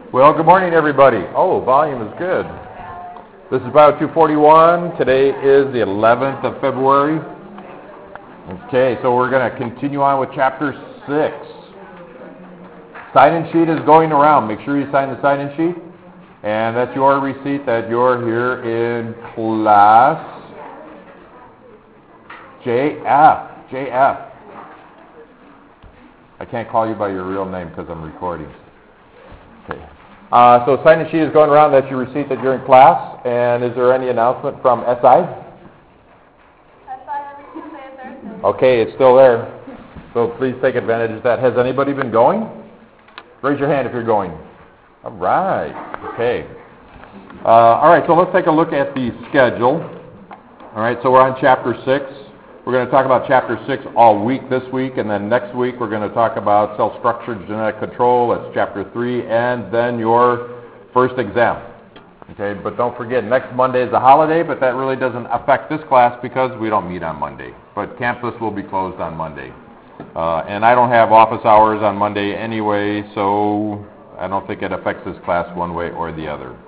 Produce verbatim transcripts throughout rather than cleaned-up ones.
Well, good morning, everybody. Oh, volume is good. This is Bio two forty-one. Today is the eleventh of February. Okay, so we're going to continue on with Chapter six. Sign-in sheet is going around. Make sure you sign the sign-in sheet. And that's your receipt that you're here in class J F. J F. I can't call you by your real name because I'm recording. Okay. Uh, so sign-in sheet is going around. That's your receipt that you're in class. And is there any announcement from S I? S I every Tuesday and Thursday. Okay, it's still there. So please take advantage of that. Has anybody been going? Raise your hand if you're going. All right. Okay. Uh, all right, so let's take a look at the schedule. All right, so we're on Chapter six. We're going to talk about Chapter six all week this week, and then next week we're going to talk about cell structure genetic control. That's Chapter three, and then your first exam. Okay, but don't forget, next Monday is a holiday, but that really doesn't affect this class because we don't meet on Monday. But campus will be closed on Monday. Uh, and I don't have office hours on Monday anyway, so I don't think it affects this class one way or the other.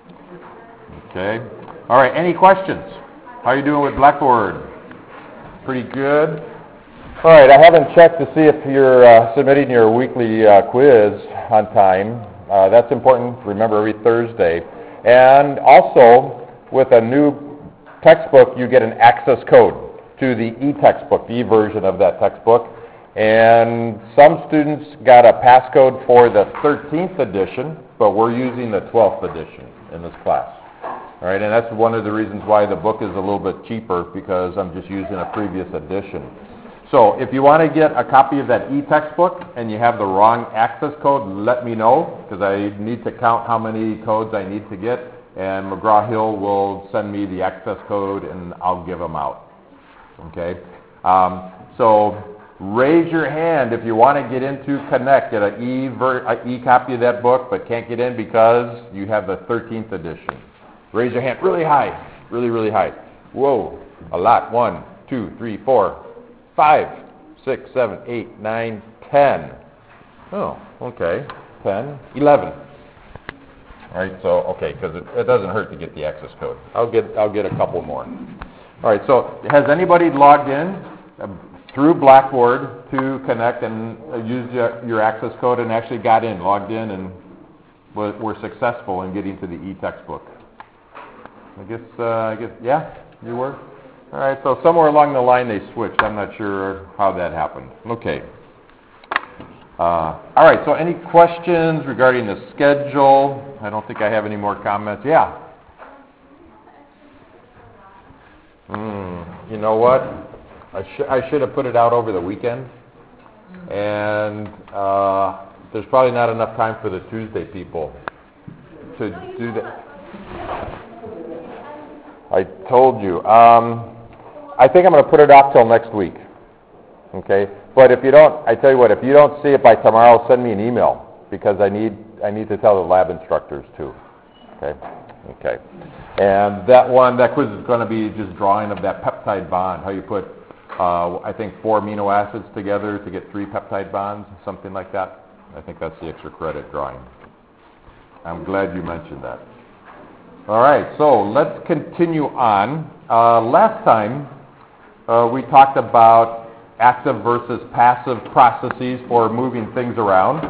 Okay. All right, any questions? How are you doing with Blackboard? Pretty good. All right, I haven't checked to see if you're uh, submitting your weekly uh, quiz on time. Uh, that's important. Remember, every Thursday. And also, with a new textbook, you get an access code to the e-textbook, the e-version of that textbook. And some students got a passcode for the thirteenth edition, but we're using the twelfth edition in this class. All right, and that's one of the reasons why the book is a little bit cheaper, because I'm just using a previous edition. So if you want to get a copy of that e-textbook and you have the wrong access code, let me know, because I need to count how many codes I need to get, and McGraw-Hill will send me the access code and I'll give them out. Okay? Um, so raise your hand if you want to get into Connect, get an e, ver- a e copy of that book, but can't get in because you have the thirteenth edition. Raise your hand really high, really, really high. Whoa, a lot. One, two, three, four, five, six, seven, eight, nine, ten. Oh, okay. Ten, eleven. All right, so, okay, because it, it doesn't hurt to get the access code. I'll get, I'll get a couple more. All right, so has anybody logged in uh, through Blackboard to Connect and uh, used your, your access code and actually got in, logged in, and were, were successful in getting to the e-textbook? I guess, uh, I guess, yeah, you were? All right, so somewhere along the line they switched. I'm not sure how that happened. Okay. Uh, all right, so any questions regarding the schedule? I don't think I have any more comments. Yeah? Mm, you know what? I, sh- I should have put it out over the weekend. And uh, there's probably not enough time for the Tuesday people to do that. I told you. Um, I think I'm going to put it off till next week. Okay? But if you don't, I tell you what, if you don't see it by tomorrow, send me an email, because I need I need to tell the lab instructors too. Okay? Okay. And that one, that quiz is going to be just drawing of that peptide bond, how you put, uh, I think, four amino acids together to get three peptide bonds, something like that. I think that's the extra credit drawing. I'm glad you mentioned that. All right, so let's continue on. Uh, last time, uh, we talked about active versus passive processes for moving things around.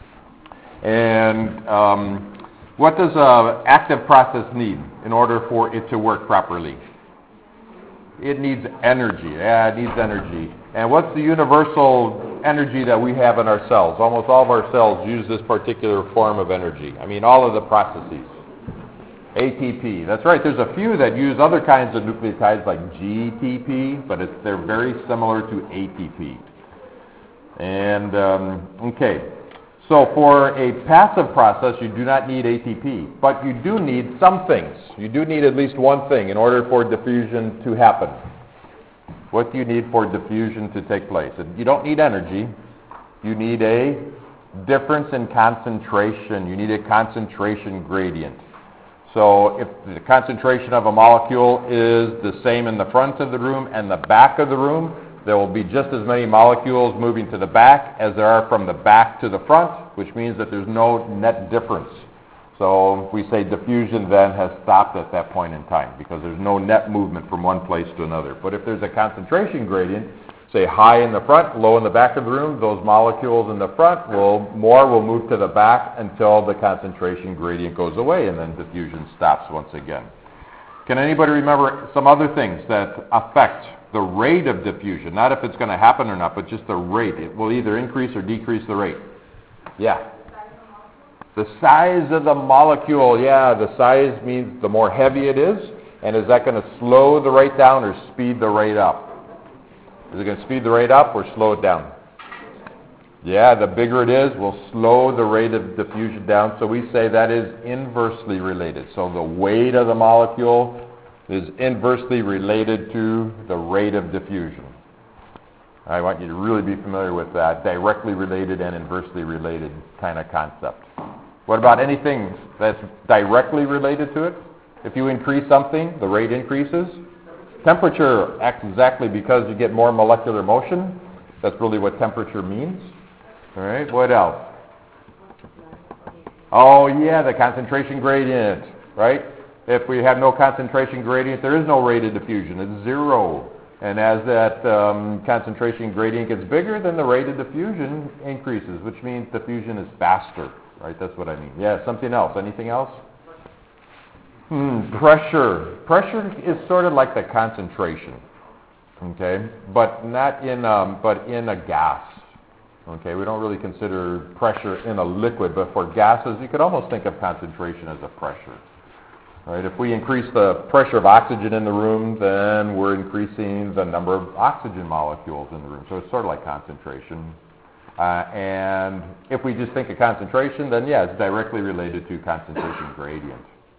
And um, what does an active process need in order for it to work properly? It needs energy. Yeah, it needs energy. And what's the universal energy that we have in our cells? Almost all of our cells use this particular form of energy. I mean, all of the processes. A T P. That's right. There's a few that use other kinds of nucleotides like G T P, but it's, they're very similar to A T P. And, um, okay, so for a passive process, you do not need A T P, but you do need some things. You do need at least one thing in order for diffusion to happen. What do you need for diffusion to take place? You don't need energy. You need a difference in concentration. You need a concentration gradient. So if the concentration of a molecule is the same in the front of the room and the back of the room, there will be just as many molecules moving to the back as there are from the back to the front, which means that there's no net difference So we say diffusion then has stopped at that point in time because there's no net movement from one place to another. But if there's a concentration gradient, say high in the front, low in the back of the room, those molecules in the front will, more will move to the back until the concentration gradient goes away and then diffusion stops once again. Can anybody remember some other things that affect the rate of diffusion? Not if it's going to happen or not, but just the rate. It will either increase or decrease the rate. Yeah. The size of the molecule, yeah, the size means the more heavy it is, and is that going to slow the rate down or speed the rate up? Is it going to speed the rate up or slow it down? Yeah, the bigger it is, will slow the rate of diffusion down, so we say that is inversely related. So the weight of the molecule is inversely related to the rate of diffusion. I want you to really be familiar with that, directly related and inversely related kind of concept. What about anything that's directly related to it? If you increase something, the rate increases. Temperature acts exactly because you get more molecular motion. That's really what temperature means. All right, what else? Oh, yeah, the concentration gradient, right? If we have no concentration gradient, there is no rate of diffusion. It's zero. And as that um, concentration gradient gets bigger, then the rate of diffusion increases, which means diffusion is faster. Right, that's what I mean. Yeah, something else. Anything else? Hmm, pressure. Pressure is sort of like the concentration, okay, but not in, um, but in a gas. Okay, we don't really consider pressure in a liquid, but for gases, you could almost think of concentration as a pressure. Right? If we increase the pressure of oxygen in the room, then we're increasing the number of oxygen molecules in the room. So it's sort of like concentration. Uh, and if we just think of concentration, then yeah, it's directly related to concentration gradient.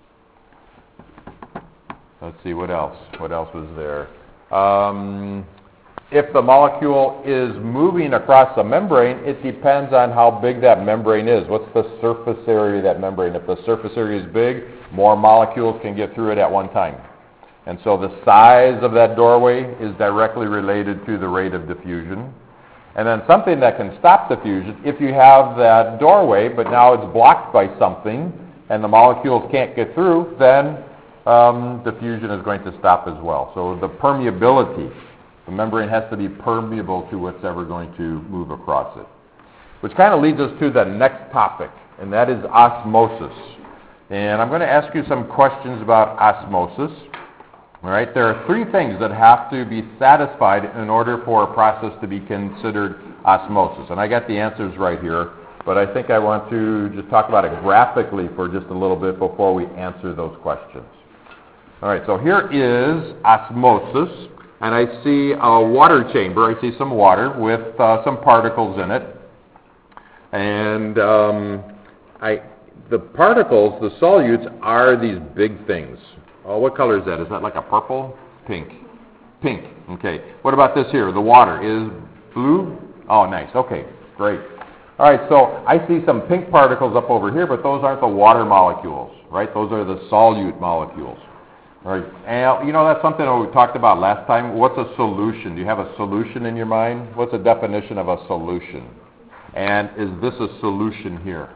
Let's see, what else? What else was there? Um, if the molecule is moving across the membrane, it depends on how big that membrane is. What's the surface area of that membrane? If the surface area is big, more molecules can get through it at one time. And so the size of that doorway is directly related to the rate of diffusion. And then something that can stop diffusion, if you have that doorway, but now it's blocked by something, and the molecules can't get through, then um, diffusion is going to stop as well. So the permeability, the membrane has to be permeable to what's ever going to move across it. Which kind of leads us to the next topic, and that is osmosis. And I'm going to ask you some questions about osmosis. All right, there are three things that have to be satisfied in order for a process to be considered osmosis. And I got the answers right here, but I think I want to just talk about it graphically for just a little bit before we answer those questions. All right, so here is osmosis, and I see a water chamber. I see some water with uh, some particles in it. And um, I, the particles, the solutes, are these big things. Oh, what color is that? Is that like a purple? Pink. Pink. Okay. What about this here? The water is blue? Oh, nice. Okay. Great. All right. So I see some pink particles up over here, but those aren't the water molecules, right? Those are the solute molecules. All right. And, you know, that's something that we talked about last time. What's a solution? Do you have a solution in your mind? What's the definition of a solution? And is this a solution here?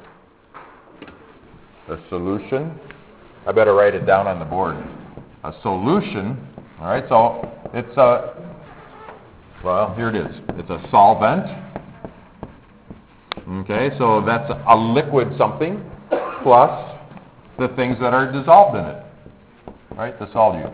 A solution? I better write it down on the board. A solution, all right, so it's a, well, here it is. It's a solvent. Okay, so that's a liquid something plus the things that are dissolved in it, right, the solute.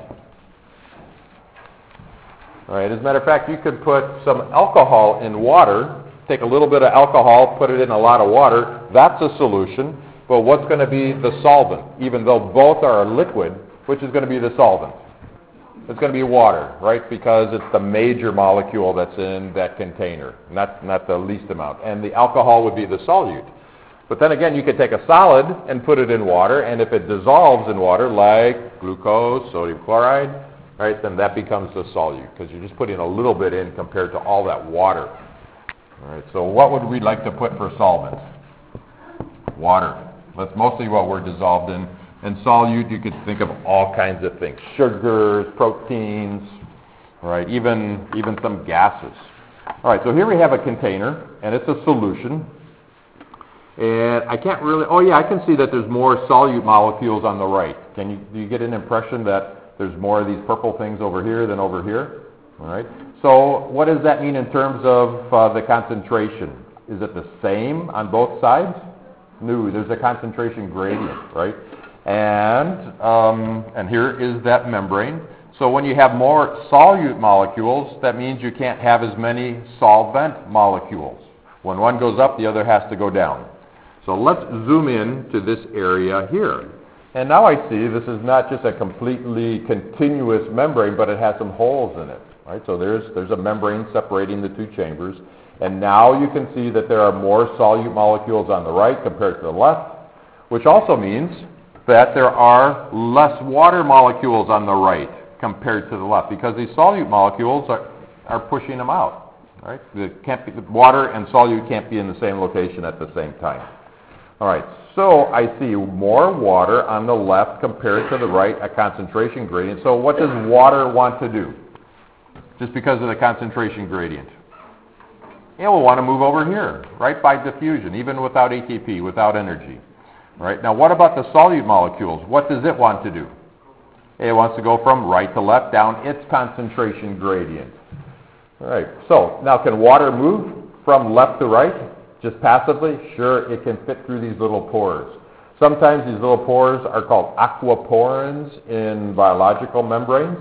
All right, as a matter of fact, you could put some alcohol in water, take a little bit of alcohol, put it in a lot of water. That's a solution. But what's going to be the solvent? Even though both are a liquid, which is going to be the solvent? It's going to be water, right? Because it's the major molecule that's in that container, not, not the least amount. And the alcohol would be the solute. But then again, you could take a solid and put it in water, and if it dissolves in water, like glucose, sodium chloride, right, then that becomes the solute, because you're just putting a little bit in compared to all that water. All right, so what would we like to put for solvent? Water. That's mostly what we're dissolved in. And solute, you could think of all kinds of things. Sugars, proteins, right? Even, even some gases. All right, so here we have a container, and it's a solution. And I can't really, oh yeah, I can see that there's more solute molecules on the right. Can you, do you get an impression that there's more of these purple things over here than over here? All right. So what does that mean in terms of uh, the concentration? Is it the same on both sides? No, there's a concentration gradient, right? And, um, and here is that membrane. So when you have more solute molecules, that means you can't have as many solvent molecules. When one goes up, the other has to go down. So let's zoom in to this area here. And now I see this is not just a completely continuous membrane, but it has some holes in it. Right? So there's, there's a membrane separating the two chambers. And now you can see that there are more solute molecules on the right compared to the left, which also means that there are less water molecules on the right compared to the left, because these solute molecules are, are pushing them out. Right? The can't be, the water and solute can't be in the same location at the same time. All right, so I see more water on the left compared to the right, a concentration gradient. So what does water want to do? Just because of the concentration gradient. It will want to move over here, right, by diffusion, even without A T P, without energy. Right? Now what about the solute molecules? What does it want to do? It wants to go from right to left down its concentration gradient. All right, so now can water move from left to right? Just passively? Sure, it can fit through these little pores. Sometimes these little pores are called aquaporins in biological membranes.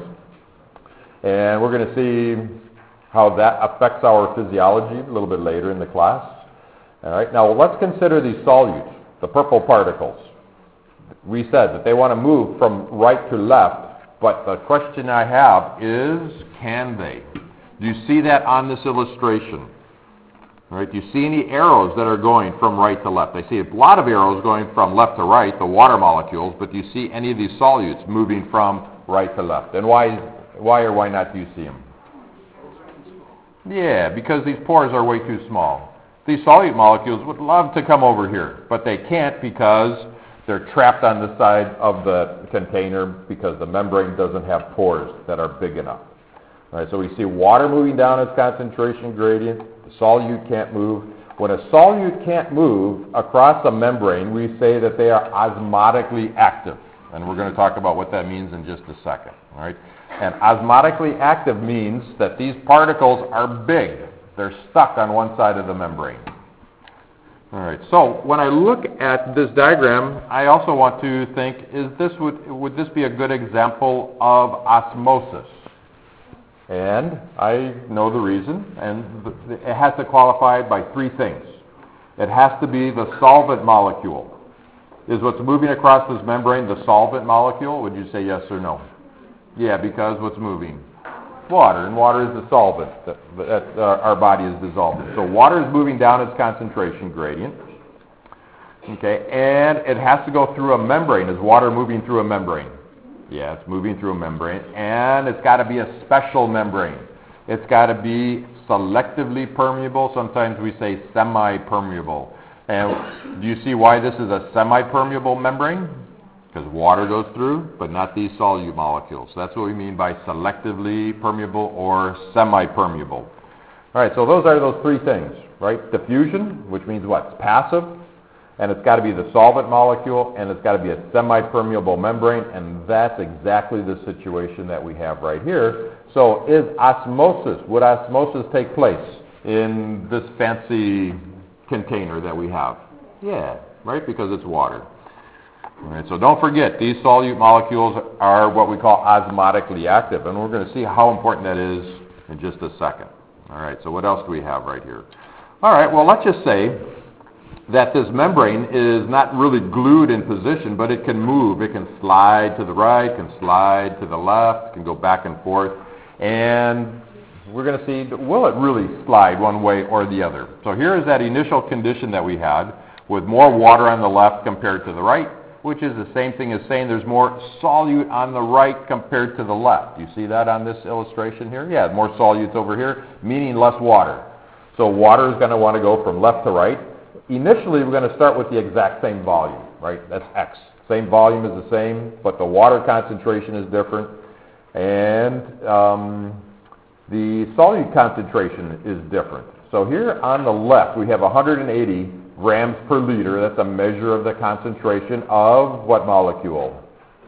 And we're going to see how that affects our physiology a little bit later in the class. All right, now let's consider these solutes, the purple particles. We said that they want to move from right to left, but the question I have is, can they? Do you see that on this illustration? All right, do you see any arrows that are going from right to left? I see a lot of arrows going from left to right, the water molecules, but do you see any of these solutes moving from right to left? And why, why or why not do you see them? Yeah, because these pores are way too small. These solute molecules would love to come over here, but they can't because they're trapped on the side of the container because the membrane doesn't have pores that are big enough. All right, so we see water moving down its concentration gradient. The solute can't move. When a solute can't move across a membrane, we say that they are osmotically active. And we're going to talk about what that means in just a second. All right? And osmotically active means that these particles are big. They're stuck on one side of the membrane. All right, so when I look at this diagram, I also want to think, is this would, would this be a good example of osmosis? And I know the reason, and it has to qualify by three things. It has to be the solvent molecule. Is what's moving across this membrane the solvent molecule? Would you say yes or no? Yeah, because what's moving? Water, and water is the solvent that, that uh, our body is dissolving. So water is moving down its concentration gradient. Okay, and it has to go through a membrane. Is water moving through a membrane? Yeah, it's moving through a membrane, and it's got to be a special membrane. It's got to be selectively permeable. Sometimes we say semi-permeable. And do you see why this is a semi-permeable membrane? Because water goes through, but not these solute molecules. That's what we mean by selectively permeable or semi-permeable. All right, so those are those three things, right? Diffusion, which means what? It's passive. And it's got to be the solvent molecule, and it's got to be a semi-permeable membrane, and that's exactly the situation that we have right here. So is osmosis, would osmosis take place in this fancy container that we have? Yeah, right, because it's water. All right, so don't forget, these solute molecules are what we call osmotically active, and we're going to see how important that is in just a second. All right, so what else do we have right here? All right, well, let's just say that this membrane is not really glued in position, but it can move. It can slide to the right, can slide to the left, can go back and forth. And we're going to see, will it really slide one way or the other? So here is that initial condition that we had with more water on the left compared to the right, which is the same thing as saying there's more solute on the right compared to the left. You see that on this illustration here? Yeah, more solutes over here, meaning less water. So water is going to want to go from left to right. Initially, we're going to start with the exact same volume, right? That's X. Same volume is the same, but the water concentration is different. And um, the solute concentration is different. So here on the left, we have one hundred eighty grams per liter. That's a measure of the concentration of what molecule?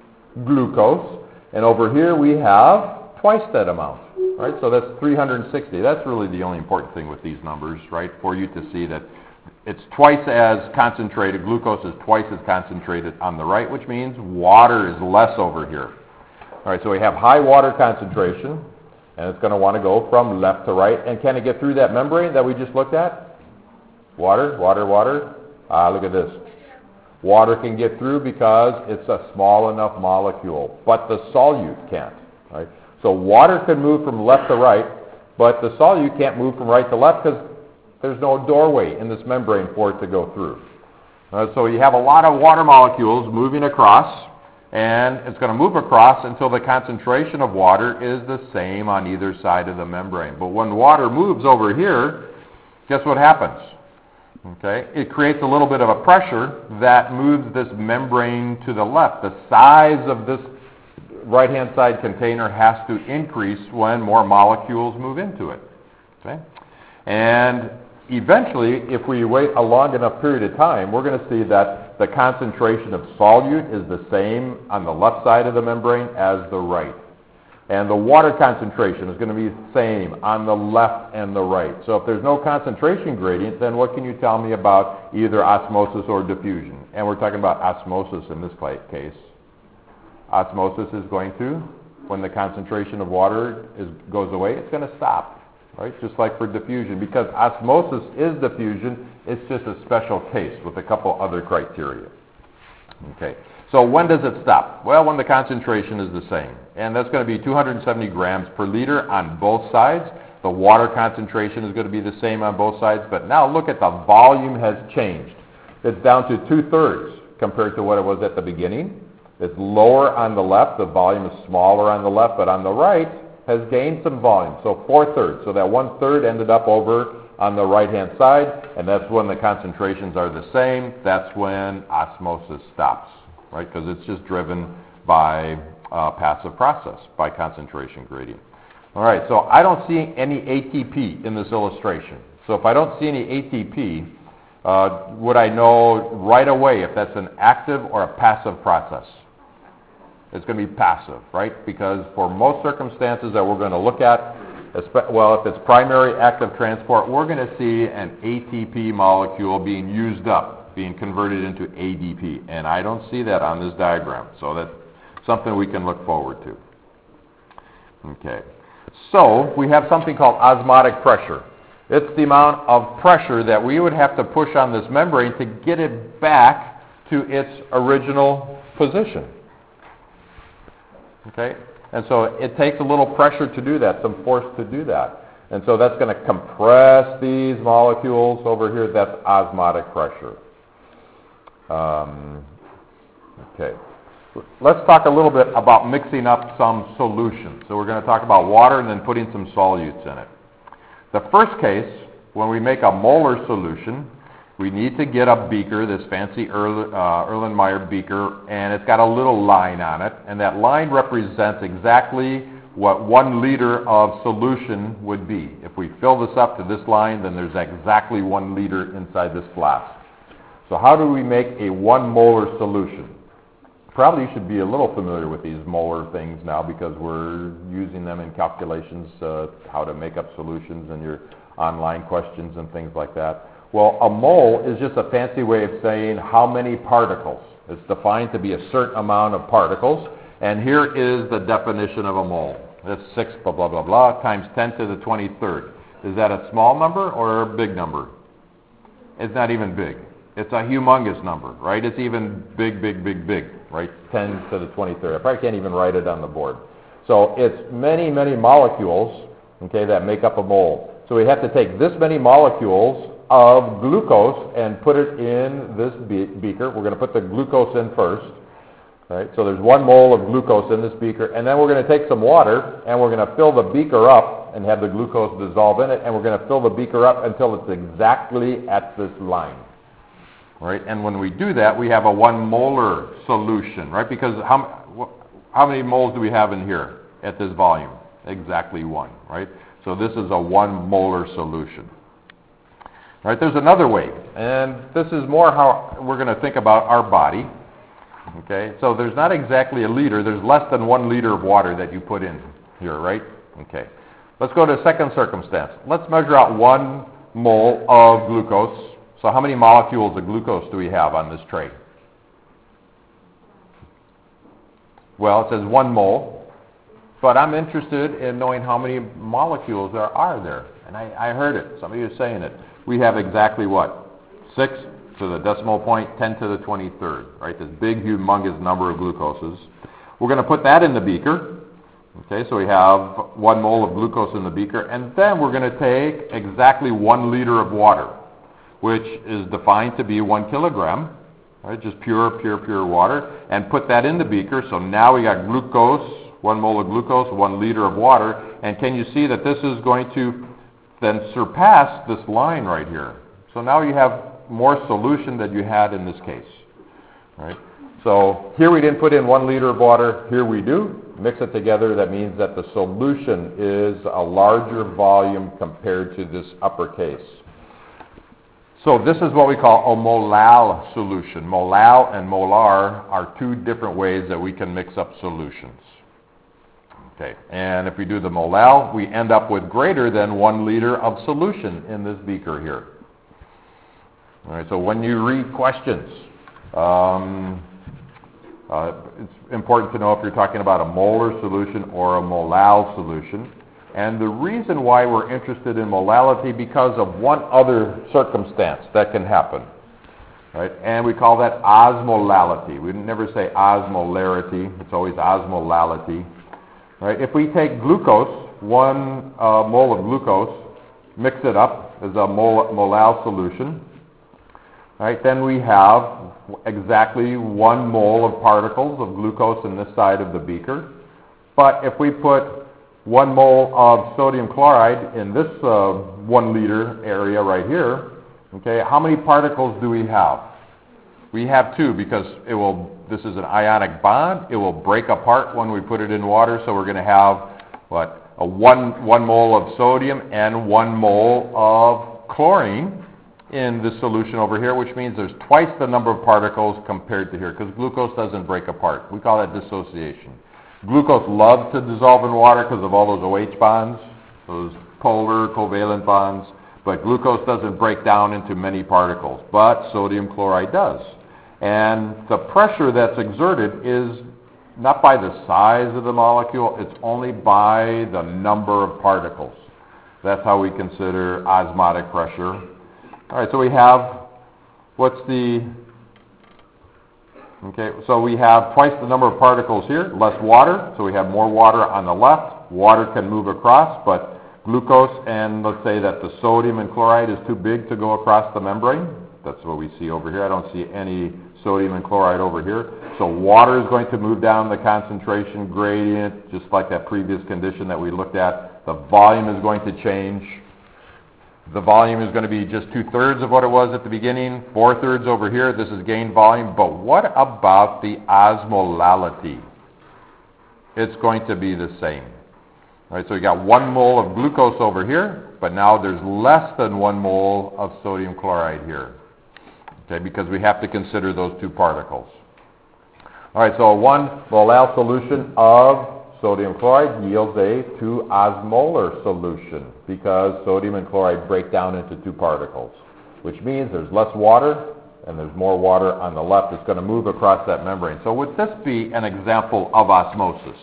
Glucose. And over here we have twice that amount, right? So that's three hundred sixty. That's really the only important thing with these numbers, right? For you to see that it's twice as concentrated, glucose is twice as concentrated on the right, which means water is less over here. All right, so we have high water concentration, and it's going to want to go from left to right. And can it get through that membrane that we just looked at? Water, water, water. Ah, look at this. Water can get through because it's a small enough molecule, but the solute can't. Right? So water can move from left to right, but the solute can't move from right to left because there's no doorway in this membrane for it to go through. Uh, so you have a lot of water molecules moving across, and it's going to move across until the concentration of water is the same on either side of the membrane. But when water moves over here, guess what happens? Okay, it creates a little bit of a pressure that moves this membrane to the left. The size of this right-hand side container has to increase when more molecules move into it. Okay, and eventually, if we wait a long enough period of time, we're going to see that the concentration of solute is the same on the left side of the membrane as the right. And the water concentration is going to be the same on the left and the right. So if there's no concentration gradient, then what can you tell me about either osmosis or diffusion? And we're talking about osmosis in this case. Osmosis is going to, when the concentration of water is, goes away, it's going to stop, right? Just like for diffusion. Because osmosis is diffusion, it's just a special case with a couple other criteria. Okay. So when does it stop? Well, when the concentration is the same. And that's going to be two hundred seventy grams per liter on both sides. The water concentration is going to be the same on both sides. But now look at the volume has changed. It's down to two-thirds compared to what it was at the beginning. It's lower on the left. The volume is smaller on the left. But on the right has gained some volume. So four-thirds. So that one-third ended up over on the right-hand side. And that's when the concentrations are the same. That's when osmosis stops. Right, because it's just driven by uh, passive process, by concentration gradient. All right, so I don't see any A T P in this illustration. So if I don't see any A T P, uh, would I know right away if that's an active or a passive process? It's going to be passive, right? Because for most circumstances that we're going to look at, well, if it's primary active transport, we're going to see an A T P molecule being used up, being converted into A D P. And I don't see that on this diagram. So that's something we can look forward to. Okay. So we have something called osmotic pressure. It's the amount of pressure that we would have to push on this membrane to get it back to its original position. Okay? And so it takes a little pressure to do that, some force to do that. And so that's going to compress these molecules over here. That's osmotic pressure. Um, okay. Let's talk a little bit about mixing up some solutions. So we're going to talk about water and then putting some solutes in it. The first case, when we make a molar solution, we need to get a beaker, this fancy Erl- uh, Erlenmeyer beaker, and it's got a little line on it. And that line represents exactly what one liter of solution would be. If we fill this up to this line, then there's exactly one liter inside this flask. So how do we make a one molar solution? Probably you should be a little familiar with these molar things now because we're using them in calculations, uh, how to make up solutions and your online questions and things like that. Well, a mole is just a fancy way of saying how many particles. It's defined to be a certain amount of particles. And here is the definition of a mole. That's six blah, blah, blah, blah, times ten to the twenty-third. Is that a small number or a big number? It's not even big. It's a humongous number, right? It's even big, big, big, big, right? ten to the twenty-third. I probably can't even write it on the board. So it's many, many molecules, okay, that make up a mole. So we have to take this many molecules of glucose and put it in this be- beaker. We're going to put the glucose in first, right? So there's one mole of glucose in this beaker, and then we're going to take some water, and we're going to fill the beaker up and have the glucose dissolve in it, and we're going to fill the beaker up until it's exactly at this line. Right, and when we do that, we have a one molar solution, right? Because how, how many moles do we have in here at this volume? Exactly one, right? So this is a one molar solution. All right, there's another way, and this is more how we're going to think about our body. Okay, so there's not exactly a liter. There's less than one liter of water that you put in here, right? Okay. Let's go to the second circumstance. Let's measure out one mole of glucose. So how many molecules of glucose do we have on this tray? Well, it says one mole, but I'm interested in knowing how many molecules there are there. And I, I heard it. Some of you are saying it. We have exactly what? Six to the decimal point, ten to the twenty-third, right? This big, humongous number of glucoses. We're going to put that in the beaker. Okay, so we have one mole of glucose in the beaker, and then we're going to take exactly one liter of water, which is defined to be one kilogram, right? Just pure, pure, pure water, and put that in the beaker. So now we got glucose, one mole of glucose, one liter of water, and can you see that this is going to then surpass this line right here? So now you have more solution than you had in this case, right? So here we didn't put in one liter of water, here we do. Mix it together, that means that the solution is a larger volume compared to this upper case. So this is what we call a molal solution. Molal and molar are two different ways that we can mix up solutions. Okay, and if we do the molal, we end up with greater than one liter of solution in this beaker here. All right, so when you read questions, um, uh, it's important to know if you're talking about a molar solution or a molal solution. And the reason why we're interested in molality because of one other circumstance that can happen. Right? And we call that osmolality. We never say osmolarity. It's always osmolality. Right? If we take glucose, one uh, mole of glucose, mix it up as a mol molal solution, right? Then we have exactly one mole of particles of glucose in this side of the beaker. But if we put one mole of sodium chloride in this uh, one liter area right here, okay, how many particles do we have? We have two because it will, this is an ionic bond. It will break apart when we put it in water. So we're going to have, what, a one, one mole of sodium and one mole of chlorine in this solution over here, which means there's twice the number of particles compared to here because glucose doesn't break apart. We call that dissociation. Glucose loves to dissolve in water because of all those OH bonds, those polar covalent bonds, but glucose doesn't break down into many particles, but sodium chloride does. And the pressure that's exerted is not by the size of the molecule, it's only by the number of particles. That's how we consider osmotic pressure. All right, so we have, what's the, okay, so we have twice the number of particles here, less water, so we have more water on the left. Water can move across, but glucose and let's say that the sodium and chloride is too big to go across the membrane. That's what we see over here. I don't see any sodium and chloride over here. So water is going to move down the concentration gradient, just like that previous condition that we looked at. The volume is going to change. The volume is going to be just two-thirds of what it was at the beginning, four-thirds over here. This is gain volume. But what about the osmolality? It's going to be the same. All right, so we got one mole of glucose over here, but now there's less than one mole of sodium chloride here. Okay, because we have to consider those two particles. All right, so a one molal solution of sodium chloride yields a two osmolar solution because sodium and chloride break down into two particles, which means there's less water and there's more water on the left. It's going to move across that membrane. So would this be an example of osmosis?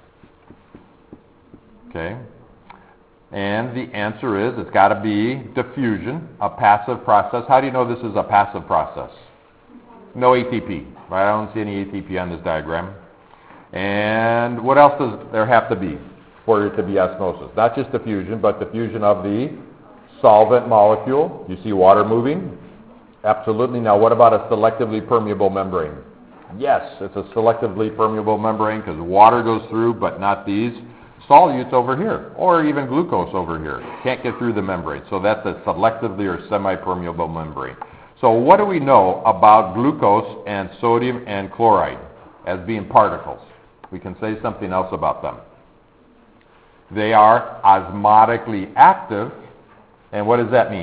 Okay. And the answer is it's got to be diffusion, a passive process. How do you know this is a passive process? No A T P, right? I don't see any A T P on this diagram. And what else does there have to be for it to be osmosis? Not just diffusion, but diffusion of the solvent molecule. You see water moving? Absolutely. Now what about a selectively permeable membrane? Yes, it's a selectively permeable membrane because water goes through, but not these solutes over here, or even glucose over here. Can't get through the membrane. So that's a selectively or semi-permeable membrane. So what do we know about glucose and sodium and chloride as being particles? We can say something else about them. They are osmotically active. And what does that mean?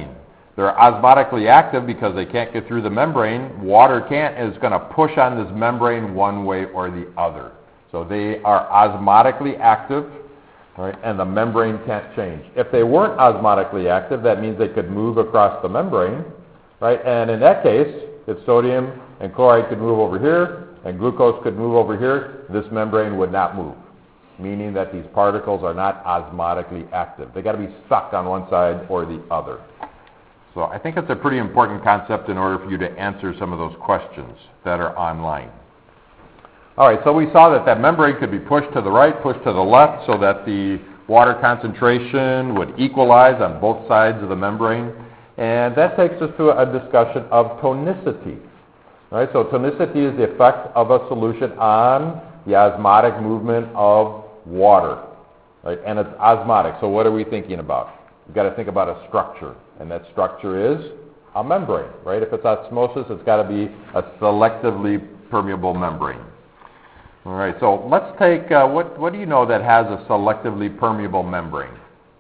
They're osmotically active because they can't get through the membrane. Water can't, and it's going to push on this membrane one way or the other. So they are osmotically active, right, and the membrane can't change. If they weren't osmotically active, that means they could move across the membrane, right? And in that case, if sodium and chloride could move over here and glucose could move over here, this membrane would not move, meaning that these particles are not osmotically active. They've got to be stuck on one side or the other. So I think it's a pretty important concept in order for you to answer some of those questions that are online. All right, so we saw that that membrane could be pushed to the right, pushed to the left, so that the water concentration would equalize on both sides of the membrane. And that takes us to a discussion of tonicity. All right, so tonicity is the effect of a solution on the osmotic movement of water. Right, and it's osmotic, so what are we thinking about? We've got to think about a structure, and that structure is a membrane, right? If it's osmosis, it's got to be a selectively permeable membrane. All right, so let's take, uh, what, what do you know that has a selectively permeable membrane?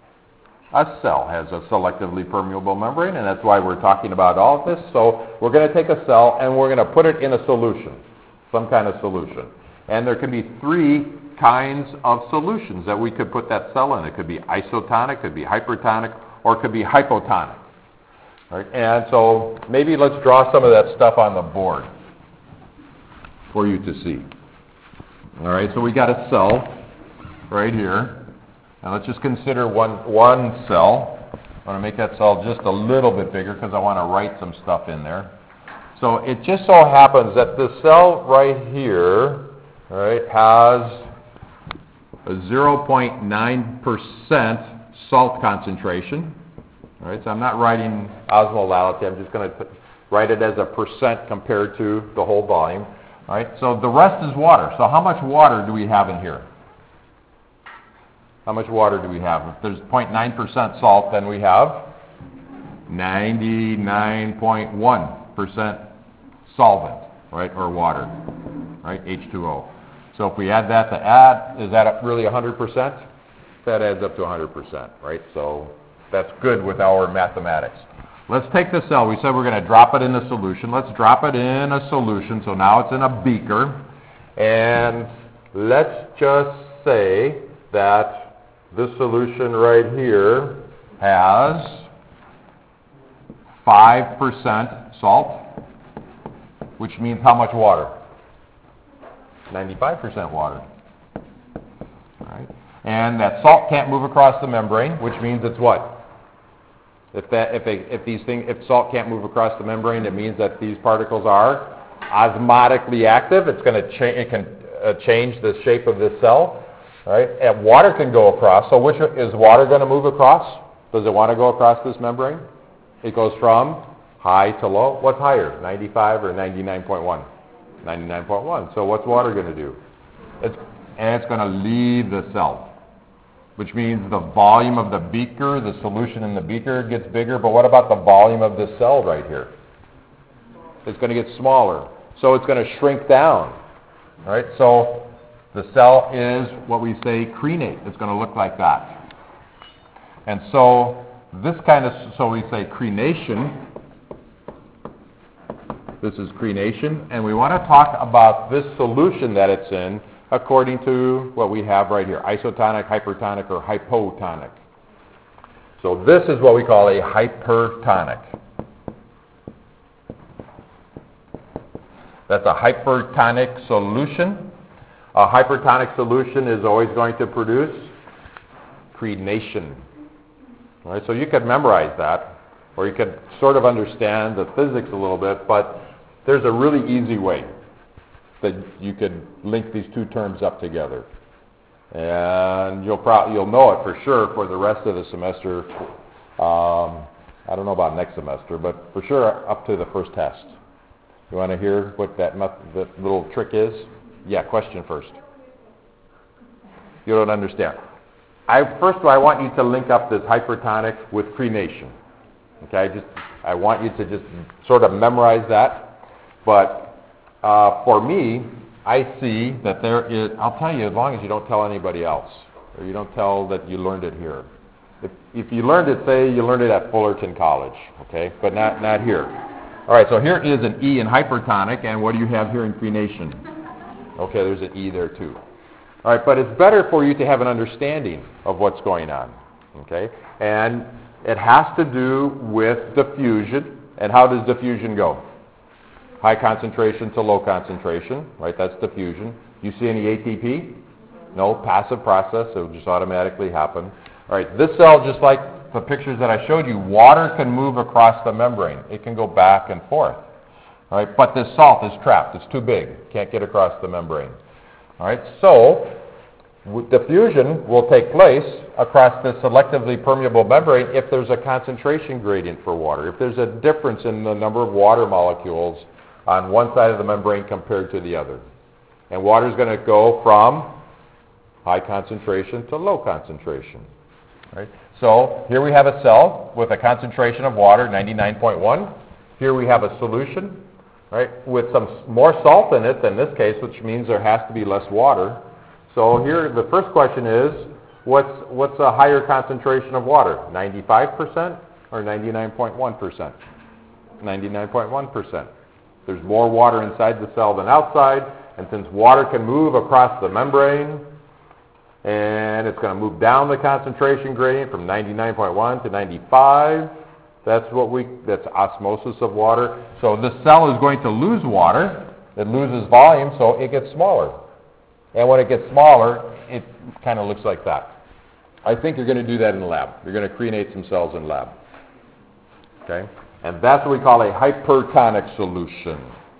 A cell has a selectively permeable membrane, and that's why we're talking about all of this. So we're going to take a cell, and we're going to put it in a solution, some kind of solution. And there can be three kinds of solutions that we could put that cell in. It could be isotonic, could be hypertonic, or it could be hypotonic. Right? And so maybe let's draw some of that stuff on the board for you to see. All right, so we got a cell right here. Now let's just consider one, one cell. I want to make that cell just a little bit bigger because I want to write some stuff in there. So it just so happens that the cell right here, all right, has a zero point nine percent salt concentration. All right, so I'm not writing osmolality. I'm just going to write it as a percent compared to the whole volume. All right, so the rest is water. So how much water do we have in here? How much water do we have? If there's zero point nine percent salt, then we have ninety-nine point one percent solvent, right, or water, right, H two O. So if we add that to add, is that really one hundred percent? That adds up to one hundred percent, right? So that's good with our mathematics. Let's take the cell. We said we're going to drop it in a solution. Let's drop it in a solution. So now it's in a beaker. And let's just say that this solution right here has five percent salt, which means how much water? ninety-five percent water. All right. And that salt can't move across the membrane, which means it's what? If that, if, a, if these things, if salt can't move across the membrane, it means that these particles are osmotically active. It's going to change. It can uh, change the shape of this cell, right? And water can go across. So, which is water going to move across? Does it want to go across this membrane? It goes from high to low. What's higher, ninety-five or ninety-nine point one? ninety-nine point one. So, what's water going to do? It's and it's going to leave the cell, which means the volume of the beaker, the solution in the beaker gets bigger, but what about the volume of this cell right here? It's going to get smaller. So it's going to shrink down. All right? So the cell is what we say crenate. It's going to look like that. And so this kind of, so we say crenation. This is crenation, and we want to talk about this solution that it's in according to what we have right here, isotonic, hypertonic, or hypotonic. So this is what we call a hypertonic. That's a hypertonic solution. A hypertonic solution is always going to produce crenation. All right, so you could memorize that, or you could sort of understand the physics a little bit, but there's a really easy way that you could link these two terms up together. And you'll probably you'll know it for sure for the rest of the semester. Um, I don't know about next semester, but for sure up to the first test. You want to hear what that, that little trick is? Yeah, question first. You don't understand. I, first of all, I want you to link up this hypertonic with crenation. Okay, just I want you to just sort of memorize that. But uh, for me, I see that there is, I'll tell you as long as you don't tell anybody else, or you don't tell that you learned it here. If, if you learned it, say you learned it at Fullerton College, okay, but not, not here. All right, so here is an E in hypertonic, and what do you have here in crenation? Okay, there's an E there too. All right, but it's better for you to have an understanding of what's going on, okay? And it has to do with diffusion. And how does diffusion go? High concentration to low concentration, right? That's diffusion. You see any A T P? No, passive process. It will just automatically happen. All right, this cell, just like the pictures that I showed you, water can move across the membrane. It can go back and forth. All right, but this salt is trapped. It's too big. Can't get across the membrane. All right, so w- diffusion will take place across this selectively permeable membrane if there's a concentration gradient for water, if there's a difference in the number of water molecules on one side of the membrane compared to the other. And water is going to go from high concentration to low concentration. Right? So here we have a cell with a concentration of water, ninety-nine point one. Here we have a solution, right, with some s- more salt in it than this case, which means there has to be less water. So here the first question is, what's what's a higher concentration of water, ninety-five percent or ninety-nine point one percent? ninety-nine point one percent. There's more water inside the cell than outside, and since water can move across the membrane, and it's going to move down the concentration gradient from ninety-nine point one to ninety-five. That's what we, that's osmosis of water. So the cell is going to lose water. It loses volume, so it gets smaller. And when it gets smaller, it kind of looks like that. I think you're going to do that in the lab. You're going to crenate some cells in lab. Okay? And that's what we call a hypertonic solution.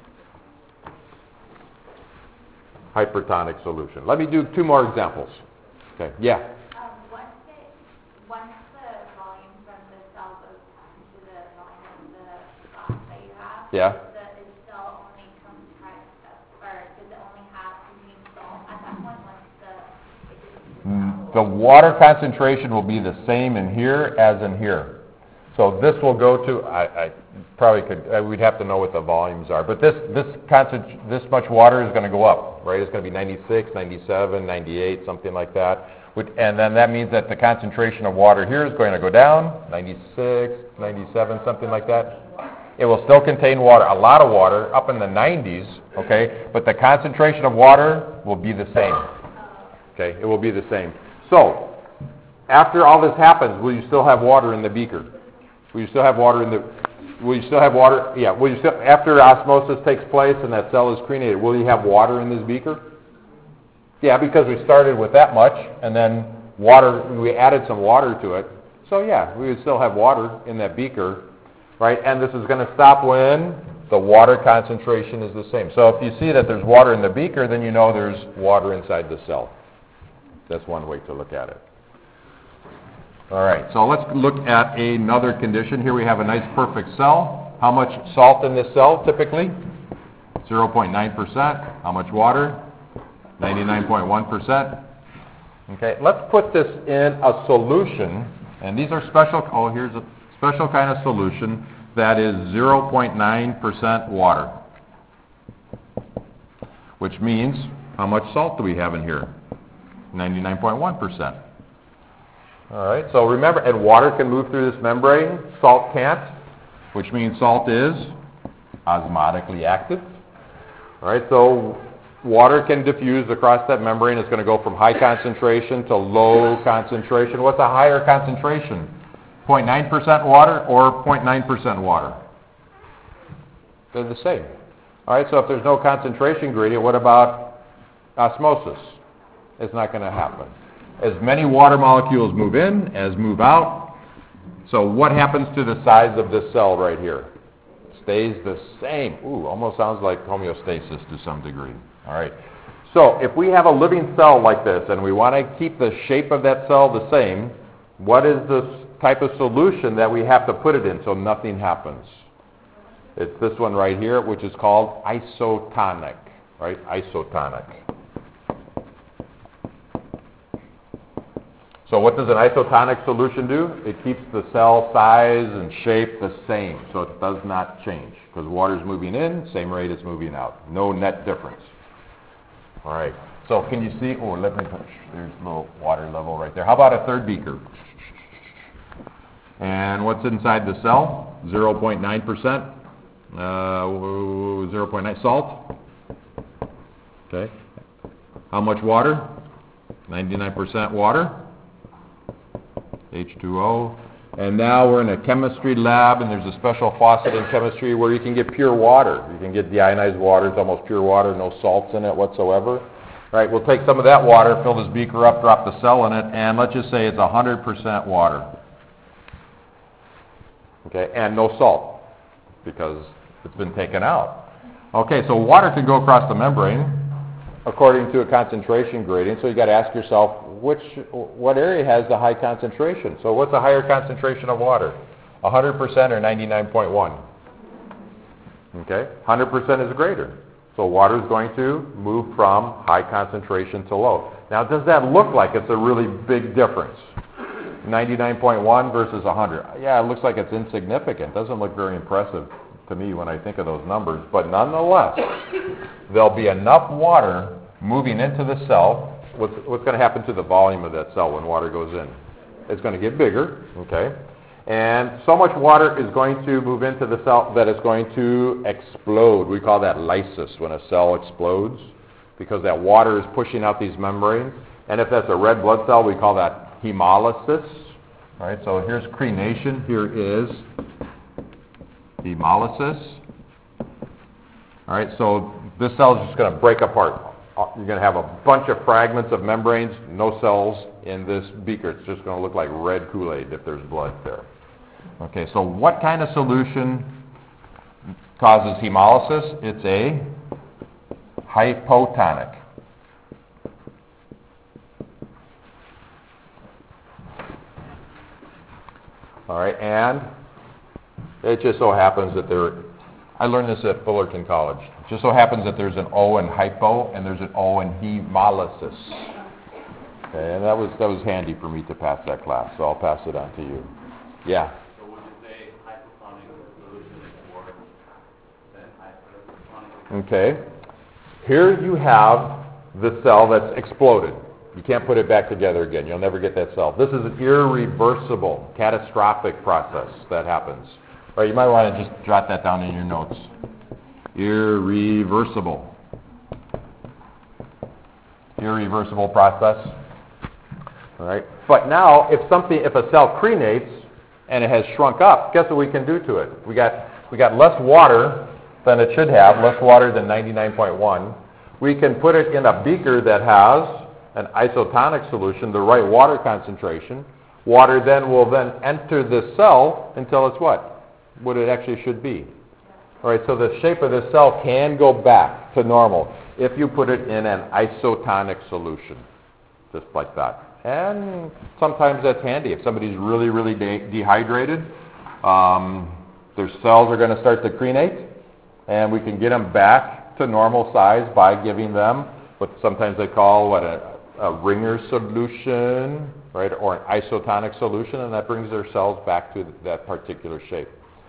Hypertonic solution. Let me do two more examples. Okay, yeah. Um, once it, once the volume from the cell goes into the volume of the sauce that you have, Yeah. the, it still only comprised of, or does it only have contained salt at that point once the, it gets into the cell? The water concentration will be the same in here as in here. So this will go to, I, I probably could, uh, we'd have to know what the volumes are, but this this concent- this much water is going to go up, right? It's going to be ninety-six, ninety-seven, ninety-eight, something like that. Which, and then that means that the concentration of water here is going to go down, ninety-six, ninety-seven, something like that. It will still contain water, a lot of water, up in the nineties, okay? But the concentration of water will be the same, okay? It will be the same. So, after all this happens, will you still have water in the beaker? Will you still have water in the, will you still have water, yeah, will you still, after osmosis takes place and that cell is created, will you have water in this beaker? Yeah, because we started with that much, and then water, we added some water to it. So yeah, we would still have water in that beaker, right? And this is going to stop when the water concentration is the same. So if you see that there's water in the beaker, then you know there's water inside the cell. That's one way to look at it. All right, so let's look at another condition. Here we have a nice perfect cell. How much salt in this cell typically? zero point nine percent. How much water? ninety-nine point one percent. Okay, let's put this in a solution, and these are special, oh, here's a special kind of solution that is zero point nine percent water, which means how much salt do we have in here? ninety-nine point one percent. All right, so remember, and water can move through this membrane, salt can't, which means salt is osmotically active. All right, so water can diffuse across that membrane. It's going to go from high concentration to low concentration. What's a higher concentration? zero point nine percent water or zero point nine percent water? They're the same. All right, so if there's no concentration gradient, what about osmosis? It's not going to happen. As many water molecules move in as move out. So what happens to the size of this cell right here? It stays the same. Ooh, almost sounds like homeostasis to some degree. All right. So if we have a living cell like this and we want to keep the shape of that cell the same, what is the type of solution that we have to put it in so nothing happens? It's this one right here, which is called isotonic, right? Isotonic. So what does an isotonic solution do? It keeps the cell size and shape the same, so it does not change. Because water is moving in, same rate it's moving out. No net difference. All right. So can you see? Oh, let me touch. There's a little water level right there. How about a third beaker? And what's inside the cell? zero point nine percent. Uh, zero point nine salt. Okay. How much water? ninety-nine percent water. H two O. And now we're in a chemistry lab, and there's a special faucet in chemistry where you can get pure water. You can get deionized water. It's almost pure water, no salts in it whatsoever. All right, we'll take some of that water, fill this beaker up, drop the cell in it, and let's just say it's one hundred percent water. Okay, and no salt because it's been taken out. Okay, so water can go across the membrane according to a concentration gradient, so you got to ask yourself, which, what area has the high concentration? So what's a higher concentration of water? one hundred percent or ninety-nine point one? Okay, one hundred percent is greater. So water is going to move from high concentration to low. Now, does that look like it's a really big difference? ninety-nine point one versus one hundred. Yeah, it looks like it's insignificant. Doesn't look very impressive to me when I think of those numbers. But nonetheless, there'll be enough water moving into the cell. What's, what's going to happen to the volume of that cell when water goes in? It's going to get bigger, okay? And so much water is going to move into the cell that it's going to explode. We call that lysis when a cell explodes because that water is pushing out these membranes. And if that's a red blood cell, we call that hemolysis. All right, so here's crenation. Here is hemolysis. All right, so this cell is just going to break apart. You're going to have a bunch of fragments of membranes, no cells in this beaker. It's just going to look like red Kool-Aid if there's blood there. Okay, so what kind of solution causes hemolysis? It's a hypotonic. All right, and it just so happens that there, I learned this at Fullerton College. It just so happens that there's an O in hypo and there's an O in hemolysis. Okay, and that was that was handy for me to pass that class, so I'll pass it on to you. Yeah. So would you say hypotonic solution is worse than hypertonic? Okay. Here you have the cell that's exploded. You can't put it back together again. You'll never get that cell. This is an irreversible, catastrophic process that happens. All right, you might want to just jot that down in your notes. Irreversible. Irreversible process. All right. But now, if something, if a cell crenates and it has shrunk up, guess what we can do to it? We got we got less water than it should have, less water than ninety-nine point one. We can put it in a beaker that has an isotonic solution, the right water concentration. Water then will then enter the cell until it's what? What it actually should be. All right, so the shape of the cell can go back to normal if you put it in an isotonic solution, just like that. And sometimes that's handy. If somebody's really, really de- dehydrated, um, their cells are going to start to crenate, and we can get them back to normal size by giving them what sometimes they call what a, a ringer solution, right, or an isotonic solution, and that brings their cells back to that particular shape.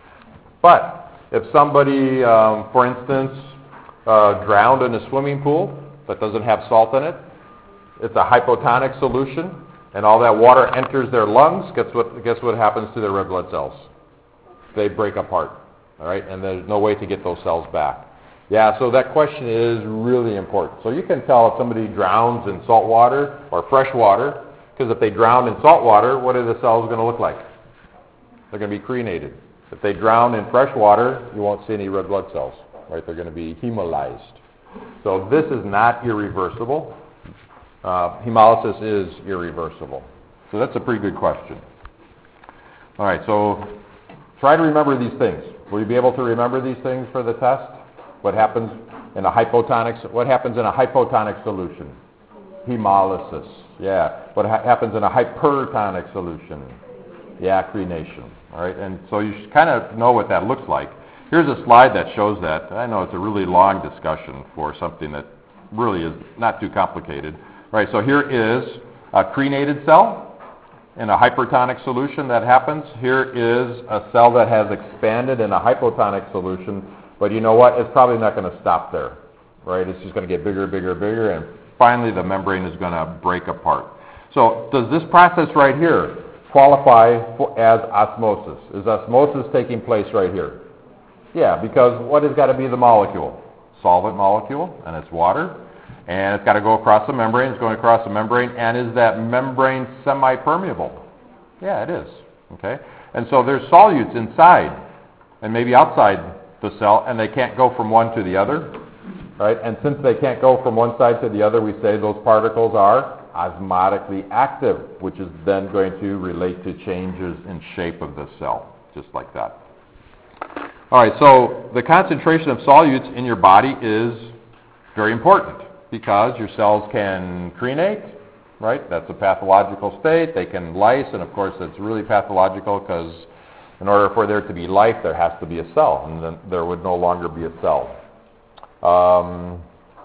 But if somebody, um, for instance, uh, drowned in a swimming pool that doesn't have salt in it, it's a hypotonic solution, and all that water enters their lungs. Guess what? Guess what happens to their red blood cells? They break apart. All right, and there's no way to get those cells back. Yeah, so that question is really important. So you can tell if somebody drowns in salt water or fresh water, because if they drown in salt water, what are the cells going to look like? They're going to be crenated. If they drown in fresh water, you won't see any red blood cells, right? They're going to be hemolyzed. So this is not irreversible. Uh, hemolysis is irreversible. So that's a pretty good question. All right, so try to remember these things. Will you be able to remember these things for the test? What happens in a hypotonic, what happens in a hypotonic solution? Hemolysis. Yeah. What ha- happens in a hypertonic solution? Yeah, crenation. All right, and so you should kind of know what that looks like. Here's a slide that shows that. I know it's a really long discussion for something that really is not too complicated. All right, so here is a crenated cell in a hypertonic solution that happens. Here is a cell that has expanded in a hypotonic solution, but you know what? It's probably not going to stop there, right? It's just going to get bigger, bigger, bigger, and finally the membrane is going to break apart. So does this process right here, qualify for, as osmosis. Is osmosis taking place right here? Yeah, because what has got to be the molecule? Solvent molecule, and it's water. And it's got to go across the membrane. It's going across the membrane. And is that membrane semi-permeable? Yeah, it is. Okay? And so there's solutes inside and maybe outside the cell, and they can't go from one to the other. Right? And since they can't go from one side to the other, we say those particles are osmotically active, which is then going to relate to changes in shape of the cell, just like that. All right, so the concentration of solutes in your body is very important because your cells can crenate, right? That's a pathological state. They can lyse, and of course it's really pathological because in order for there to be life, there has to be a cell, and then there would no longer be a cell. Um,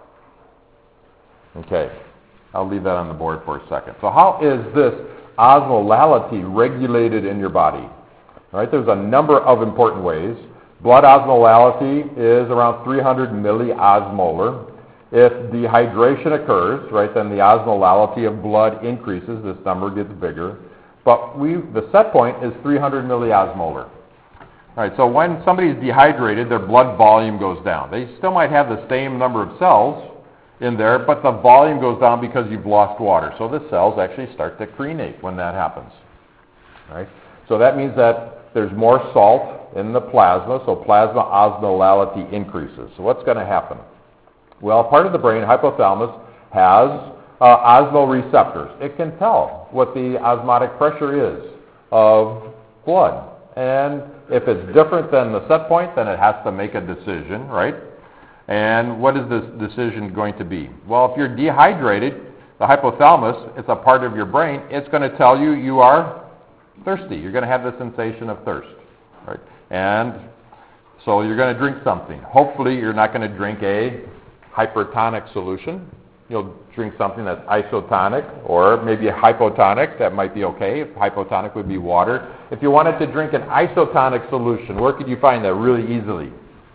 okay, I'll leave that on the board for a second. So how is this osmolality regulated in your body? All right, there's a number of important ways. Blood osmolality is around three hundred milliosmolar. If dehydration occurs, right, then the osmolality of blood increases. This number gets bigger. But we, the set point is three hundred milliosmolar. All right, so when somebody is dehydrated, their blood volume goes down. They still might have the same number of cells in there, but the volume goes down because you've lost water. So the cells actually start to crenate when that happens. Right? So that means that there's more salt in the plasma, so plasma osmolality increases. So what's going to happen? Well, part of the brain, hypothalamus, has uh, osmoreceptors. It can tell what the osmotic pressure is of blood. And if it's different than the set point, then it has to make a decision, right? And what is this decision going to be? Well, if you're dehydrated, the hypothalamus, it's a part of your brain, it's going to tell you you are thirsty. You're going to have the sensation of thirst, right? And so you're going to drink something. Hopefully you're not going to drink a hypertonic solution. You'll drink something that's isotonic or maybe a hypotonic. That might be okay. If hypotonic would be water. If you wanted to drink an isotonic solution, where could you find that really easily?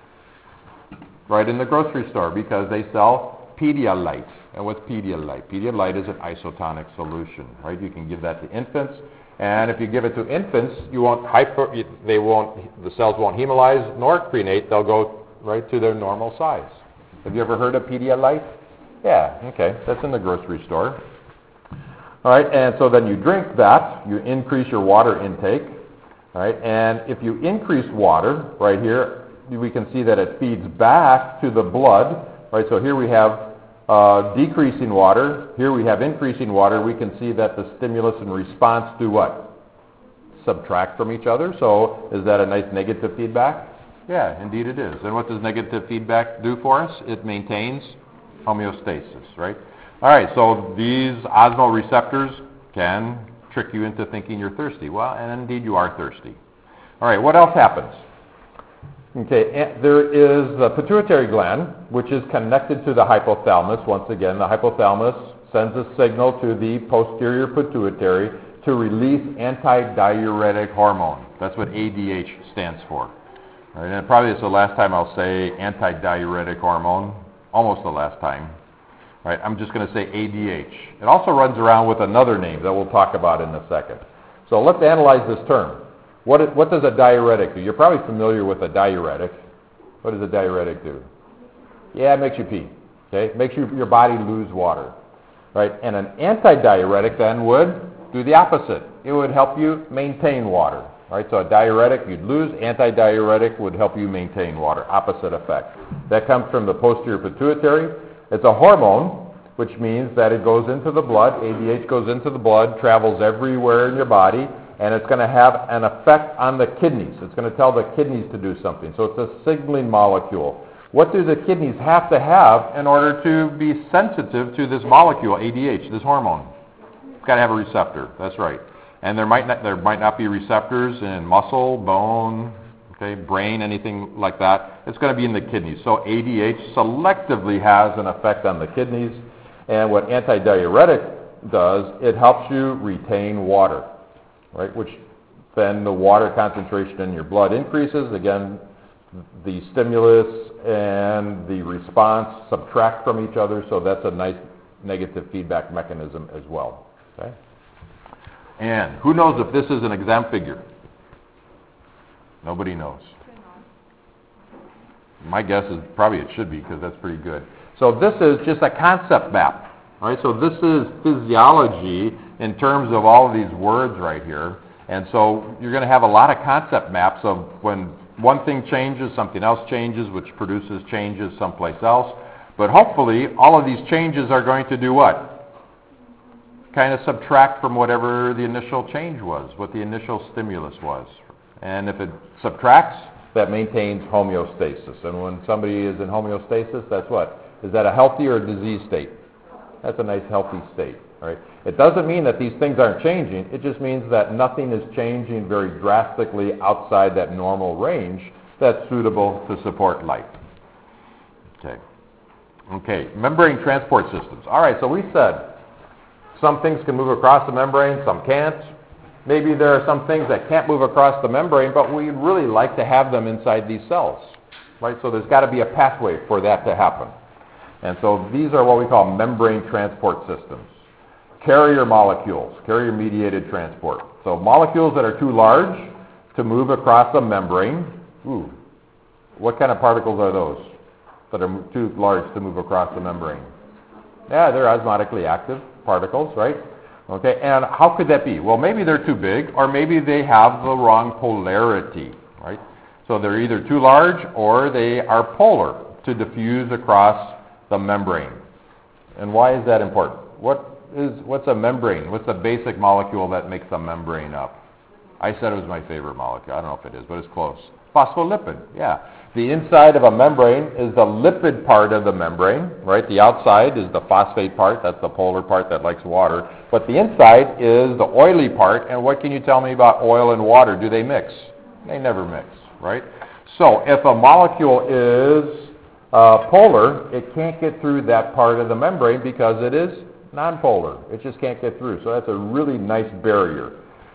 Right in the grocery store, because they sell Pedialyte. And what's Pedialyte? Pedialyte is an isotonic solution, right? You can give that to infants. And if you give it to infants, you won't hyper, they won't, the cells won't hemolyze nor crenate. They'll go right to their normal size. Have you ever heard of Pedialyte? Yeah, okay, that's in the grocery store. All right, and so then you drink that, you increase your water intake, all right, and if you increase water, right here, we can see that it feeds back to the blood, right, so here we have uh, decreasing water, here we have increasing water. We can see that the stimulus and response do what? Subtract from each other, so is that a nice negative feedback? Yeah, indeed it is. And what does negative feedback do for us? It maintains homeostasis, right? All right, so these osmoreceptors can trick you into thinking you're thirsty. Well, and indeed you are thirsty. All right, what else happens? Okay, there is the pituitary gland, which is connected to the hypothalamus. Once again, the hypothalamus sends a signal to the posterior pituitary to release antidiuretic hormone. That's what A D H stands for. All right, and probably it's the last time I'll say antidiuretic hormone. Almost the last time. All right, I'm just going to say A D H. It also runs around with another name that we'll talk about in a second. So let's analyze this term. What, is, what does a diuretic do? You're probably familiar with a diuretic. What does a diuretic do? Yeah, it makes you pee. Okay, it makes you, your body lose water. Right, and an antidiuretic then would do the opposite. It would help you maintain water. Right, so a diuretic you'd lose, antidiuretic would help you maintain water, opposite effect. That comes from the posterior pituitary. It's a hormone, which means that it goes into the blood, A D H goes into the blood, travels everywhere in your body, and it's going to have an effect on the kidneys. It's going to tell the kidneys to do something. So it's a signaling molecule. What do the kidneys have to have in order to be sensitive to this molecule, A D H, this hormone? It's got to have a receptor, that's right. And there might not there might not be receptors in muscle, bone, okay, brain, anything like that. It's going to be in the kidneys. So A D H selectively has an effect on the kidneys. And what antidiuretic does, it helps you retain water, right? Which then the water concentration in your blood increases. Again, the stimulus and the response subtract from each other. So that's a nice negative feedback mechanism as well. Okay. And who knows if this is an exam figure? Nobody knows. My guess is probably it should be, because that's pretty good. So this is just a concept map. All right, so this is physiology in terms of all of these words right here. And so you're going to have a lot of concept maps of when one thing changes, something else changes, which produces changes someplace else. But hopefully, all of these changes are going to do what? Kind of subtract from whatever the initial change was, what the initial stimulus was. And if it subtracts, that maintains homeostasis. And when somebody is in homeostasis, that's what? Is that a healthy or a disease state? That's a nice healthy state. Right? It doesn't mean that these things aren't changing. It just means that nothing is changing very drastically outside that normal range that's suitable to support life. Okay. Okay, membrane transport systems. All right, so we said some things can move across the membrane, some can't. Maybe there are some things that can't move across the membrane, but we'd really like to have them inside these cells. Right? So there's got to be a pathway for that to happen. And so these are what we call membrane transport systems. Carrier molecules, carrier-mediated transport. So molecules that are too large to move across a membrane. Ooh, what kind of particles are those that are too large to move across the membrane? Yeah, they're osmotically active particles, right? Okay, and how could that be? Well, maybe they're too big, or maybe they have the wrong polarity, right? So they're either too large or they are polar to diffuse across the membrane. And why is that important? What is what's a membrane? What's the basic molecule that makes a membrane up? I said it was my favorite molecule. I don't know if it is, but it's close. Phospholipid, yeah. The inside of a membrane is the lipid part of the membrane, right? The outside is the phosphate part. That's the polar part that likes water. But the inside is the oily part. And what can you tell me about oil and water? Do they mix? They never mix, right? So if a molecule is uh, polar, it can't get through that part of the membrane because it is nonpolar. It just can't get through. So that's a really nice barrier.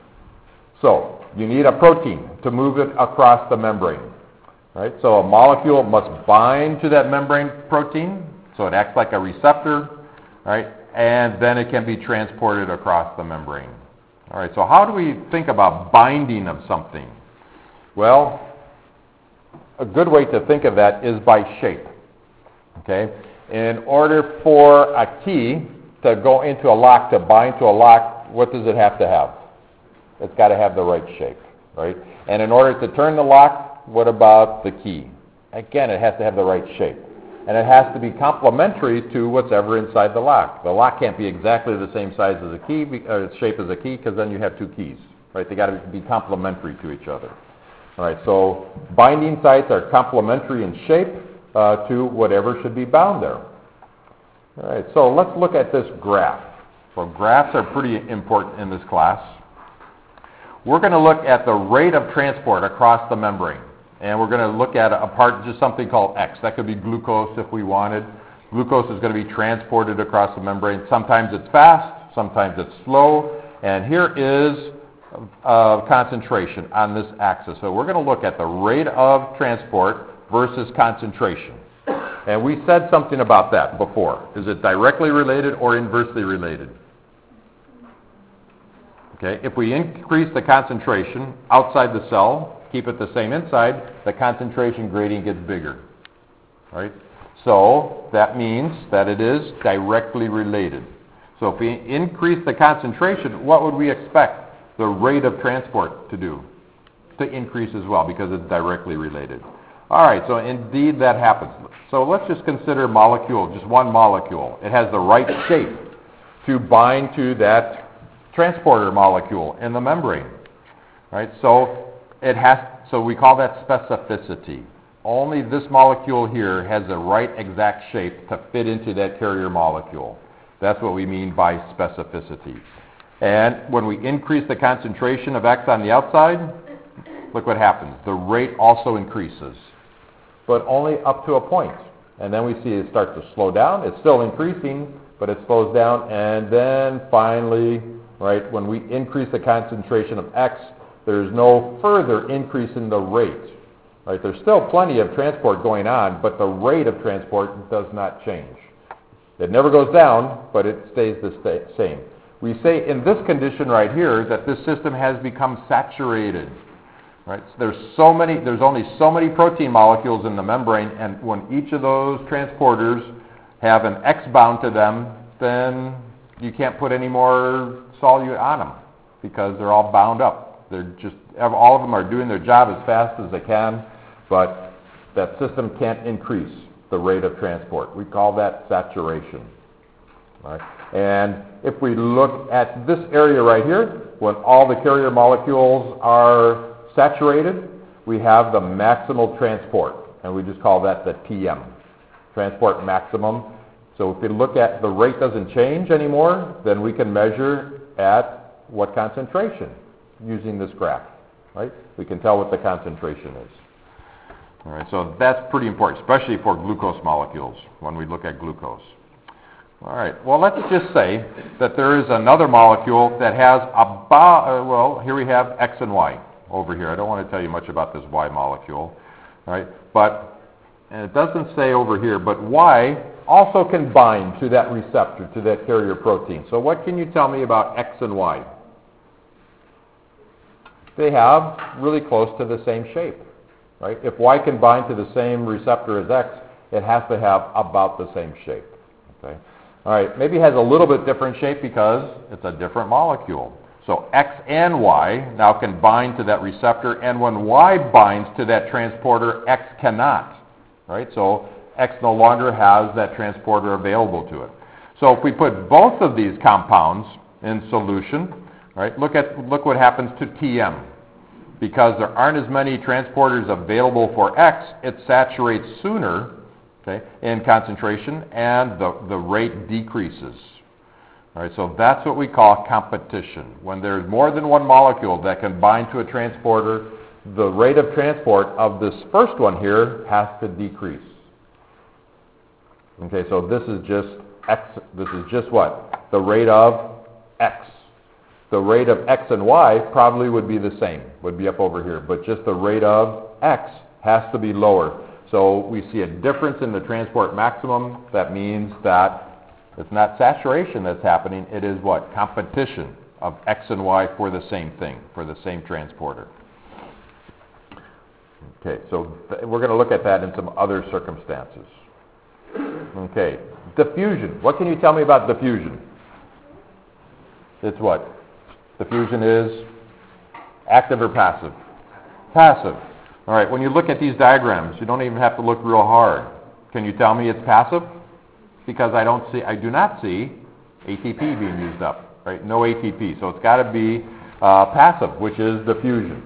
So you need a protein to move it across the membrane. Right? So a molecule must bind to that membrane protein, so it acts like a receptor, right? And then it can be transported across the membrane. All right, so how do we think about binding of something? Well, a good way to think of that is by shape. Okay? In order for a key to go into a lock, to bind to a lock, what does it have to have? It's got to have the right shape, right? And in order to turn the lock, what about the key? Again, it has to have the right shape. And it has to be complementary to what's ever inside the lock. The lock can't be exactly the same size as a key, or shape as a key, because then you have two keys. Right? They got to be complementary to each other. All right, so binding sites are complementary in shape uh, to whatever should be bound there. All right, so let's look at this graph. So graphs are pretty important in this class. We're going to look at the rate of transport across the membrane. And we're going to look at a part, just something called X. That could be glucose if we wanted. Glucose is going to be transported across the membrane. Sometimes it's fast, sometimes it's slow. And here is uh, concentration on this axis. So we're going to look at the rate of transport versus concentration. And we said something about that before. Is it directly related or inversely related? Okay, if we increase the concentration outside the cell, keep it the same inside, the concentration gradient gets bigger. Right? So that means that it is directly related. So if we increase the concentration, what would we expect the rate of transport to do? To increase as well, because it's directly related. All right, so indeed that happens. So let's just consider molecule, just one molecule. It has the right shape to bind to that transporter molecule in the membrane, right? So it has, so we call that specificity. Only this molecule here has the right exact shape to fit into that carrier molecule. That's what we mean by specificity. And when we increase the concentration of X on the outside, look what happens. The rate also increases, but only up to a point. And then we see it start to slow down. It's still increasing, but it slows down, and then finally, right, when we increase the concentration of X, there's no further increase in the rate. Right? There's still plenty of transport going on, but the rate of transport does not change. It never goes down, but it stays the sta- same. we say in this condition right here that this system has become saturated. Right? So there's so many, there's only so many protein molecules in the membrane, and when each of those transporters have an X bound to them, then you can't put any more solute on them because they're all bound up. They're just, all of them are doing their job as fast as they can, but that system can't increase the rate of transport. We call that saturation. Right? And if we look at this area right here, when all the carrier molecules are saturated, we have the maximal transport, and we just call that the T M, transport maximum. So if we look at the rate doesn't change anymore, then we can measure at what concentration using this graph, right? We can tell what the concentration is. All right, so that's pretty important, especially for glucose molecules when we look at glucose. All right, well, let's just say that there is another molecule that has about, uh, well, here we have X and Y over here. I don't want to tell you much about this Y molecule, right? But, and it doesn't say over here, but Y also can bind to that receptor, to that carrier protein. So what can you tell me about X and Y? They have really close to the same shape, right? If Y can bind to the same receptor as X, it has to have about the same shape, okay? All right, maybe it has a little bit different shape because it's a different molecule. So X and Y now can bind to that receptor, and when Y binds to that transporter, X cannot, right? So X no longer has that transporter available to it. So if we put both of these compounds in solution, right, look at look what happens to T M. Because there aren't as many transporters available for X, it saturates sooner, okay, in concentration, and the, the rate decreases. All right, so that's what we call competition. When there's more than one molecule that can bind to a transporter, the rate of transport of this first one here has to decrease. Okay, so this is just X, this is just what? The rate of X. The rate of X and Y probably would be the same, would be up over here, but just the rate of X has to be lower. So we see a difference in the transport maximum. That means that it's not saturation that's happening, it is what? Competition of X and Y for the same thing, for the same transporter. Okay, so th- we're going to look at that in some other circumstances. Okay, diffusion. What can you tell me about diffusion? It's what? Diffusion is active or passive? Passive. All right, when you look at these diagrams, you don't even have to look real hard. Can you tell me it's passive? Because I don't see, I do not see A T P being used up, right? No A T P, so it's got to be uh, passive, which is diffusion.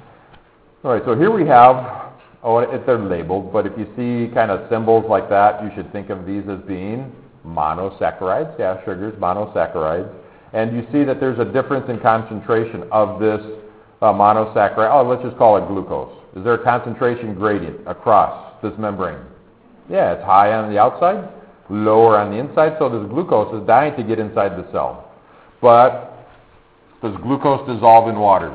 All right, so here we have, oh, it, they're labeled, but if you see kind of symbols like that, you should think of these as being monosaccharides, yeah, sugars, monosaccharides. And you see that there's a difference in concentration of this uh, monosaccharide. Oh, let's just call it glucose. Is there a concentration gradient across this membrane? Yeah, it's high on the outside, lower on the inside, so this glucose is dying to get inside the cell. But does glucose dissolve in water?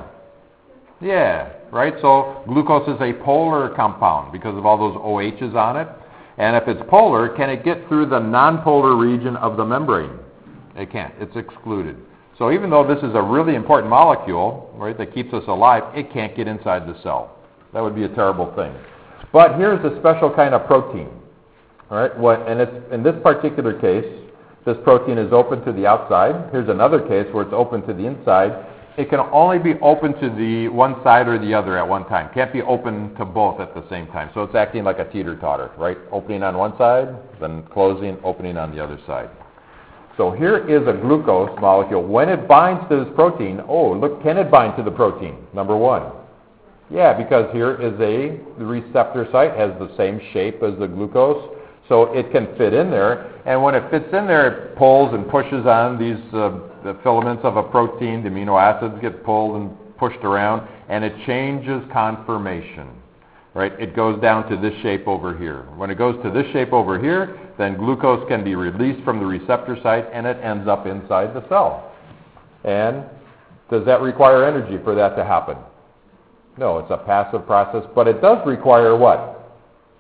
Yeah, right? So glucose is a polar compound because of all those O H's on it. And if it's polar, can it get through the nonpolar region of the membrane? It can't. It's excluded. So even though this is a really important molecule, right, that keeps us alive, it can't get inside the cell. That would be a terrible thing. But here's a special kind of protein. All right, what, and it's, in this particular case, this protein is open to the outside. Here's another case where it's open to the inside. It can only be open to the one side or the other at one time. Can't be open to both at the same time. So it's acting like a teeter-totter, right? Opening on one side, then closing, opening on the other side. So here is a glucose molecule. When it binds to this protein, oh, look, can it bind to the protein? Number one. Yeah, because here is a, the receptor site has the same shape as the glucose, so it can fit in there. And when it fits in there, it pulls and pushes on these uh, the filaments of a protein. The amino acids get pulled and pushed around, and it changes conformation. Right? It goes down to this shape over here. When it goes to this shape over here, then glucose can be released from the receptor site, and it ends up inside the cell. And does that require energy for that to happen? No, it's a passive process, but it does require what?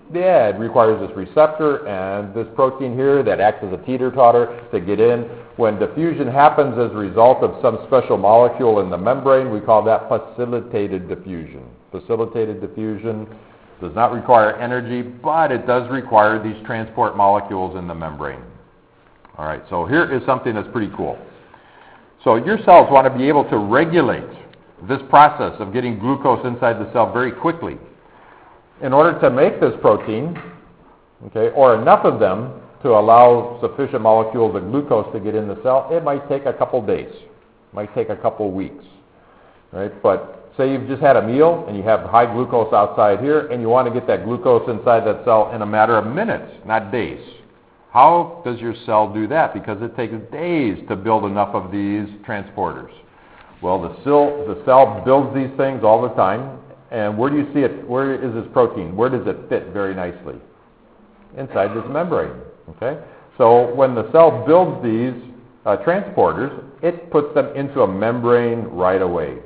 Yeah, it requires this receptor and this protein here that acts as a teeter-totter to get in. When diffusion happens as a result of some special molecule in the membrane, we call that facilitated diffusion. Facilitated diffusion does not require energy, but it does require these transport molecules in the membrane. All right, so here is something that's pretty cool. So your cells want to be able to regulate this process of getting glucose inside the cell very quickly. In order to make this protein, okay, or enough of them to allow sufficient molecules of glucose to get in the cell, it might take a couple days. It might take a couple weeks. Right? But say you've just had a meal and you have high glucose outside here and you want to get that glucose inside that cell in a matter of minutes, not days. How does your cell do that? Because it takes days to build enough of these transporters. Well, the cell, the cell builds these things all the time. And where do you see it? Where is this protein? Where does it fit very nicely? Inside this membrane. Okay? So when the cell builds these uh, transporters, it puts them into a membrane right away.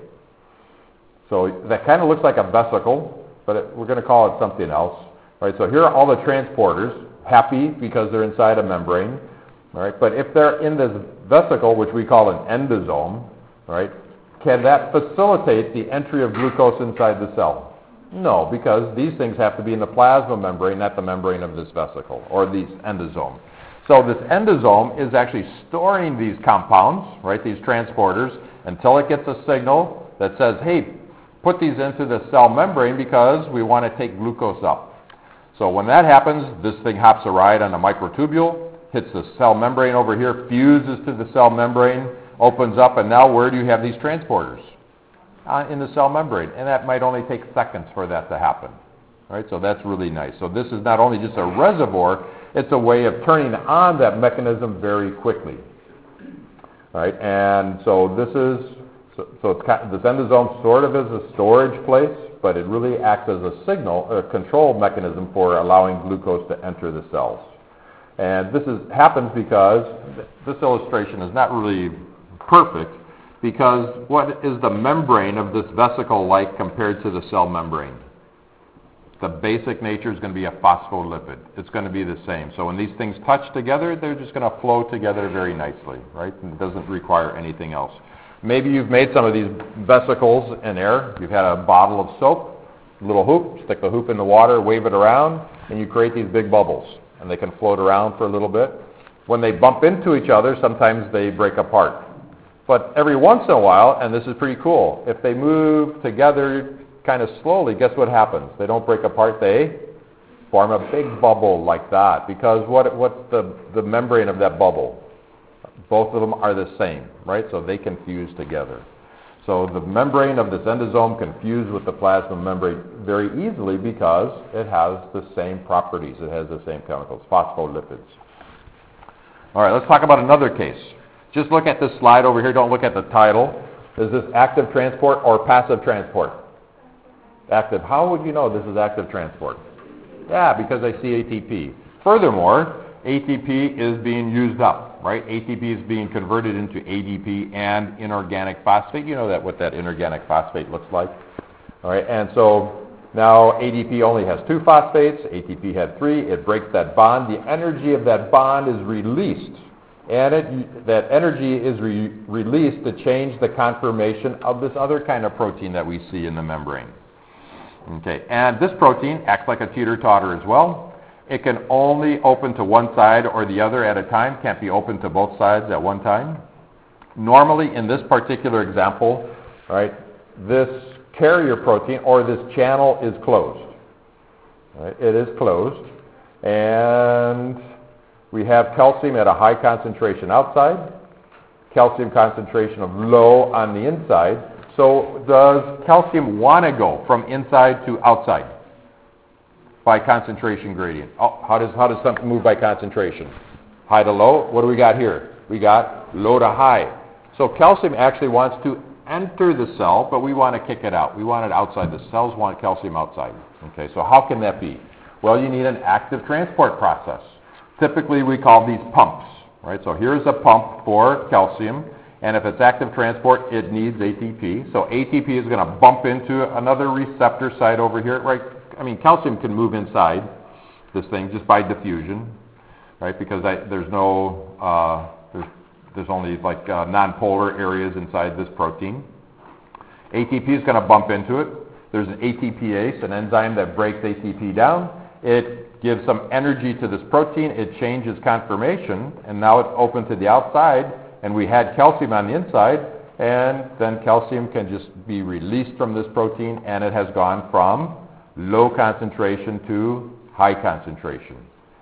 So that kind of looks like a vesicle, but it, we're going to call it something else. All right, so here are all the transporters, happy because they're inside a membrane. All right, but if they're in this vesicle, which we call an endosome, all right, can that facilitate the entry of glucose inside the cell? No, because these things have to be in the plasma membrane, not the membrane of this vesicle, or this endosome. So this endosome is actually storing these compounds, right, these transporters, until it gets a signal that says, hey, put these into the cell membrane because we want to take glucose up. So when that happens, this thing hops a ride on a microtubule, hits the cell membrane over here, fuses to the cell membrane, opens up, and now where do you have these transporters? Uh, in the cell membrane. And that might only take seconds for that to happen. Right? So that's really nice. So this is not only just a reservoir, it's a way of turning on that mechanism very quickly. All right? And so this is, so, so it's kind of, this endosome sort of is a storage place, but it really acts as a signal, a control mechanism for allowing glucose to enter the cells. And this is, happens because this illustration is not really perfect, because what is the membrane of this vesicle like compared to the cell membrane? The basic nature is going to be a phospholipid. It's going to be the same. So when these things touch together, they're just going to flow together very nicely, right? And it doesn't require anything else. Maybe you've made some of these vesicles in air. You've had a bottle of soap, a little hoop, stick the hoop in the water, wave it around, and you create these big bubbles. And they can float around for a little bit. When they bump into each other, sometimes they break apart. But every once in a while, and this is pretty cool, if they move together kind of slowly, guess what happens? They don't break apart, they form a big bubble like that. Because what, what's the, the membrane of that bubble? Both of them are the same, right? So they can fuse together. So the membrane of this endosome can fuse with the plasma membrane very easily because it has the same properties. It has the same chemicals, phospholipids. All right, let's talk about another case. Just look at this slide over here. Don't look at the title. Is this active transport or passive transport? Active. How would you know this is active transport? Yeah, because I see A T P. Furthermore, A T P is being used up, right? A T P is being converted into A D P and inorganic phosphate. You know that what that inorganic phosphate looks like. All right, and so now A D P only has two phosphates. A T P had three. It breaks that bond. The energy of that bond is released. And it, that energy is re- released to change the conformation of this other kind of protein that we see in the membrane. Okay, and this protein acts like a teeter-totter as well. It can only open to one side or the other at a time, can't be open to both sides at one time. Normally, in this particular example, right, this carrier protein or this channel is closed. Right, it is closed, and we have calcium at a high concentration outside, calcium concentration of low on the inside. So does calcium want to go from inside to outside by concentration gradient? Oh, how does how does something move by concentration? High to low. What do we got here? We got low to high. So calcium actually wants to enter the cell, but we want to kick it out. We want it outside. The cells want calcium outside. Okay, so how can that be? Well, you need an active transport process. Typically, we call these pumps, right? So here's a pump for calcium, and if it's active transport, it needs A T P. So A T P is going to bump into another receptor site over here, right? I mean, calcium can move inside, this thing just by diffusion, right? Because I, there's no, uh, there's, there's only like uh, nonpolar areas inside this protein. A T P is going to bump into it. There's an A T P ase, an enzyme that breaks A T P down. It gives some energy to this protein. It changes conformation, and now it's open to the outside, and we had calcium on the inside, and then calcium can just be released from this protein, and it has gone from low concentration to high concentration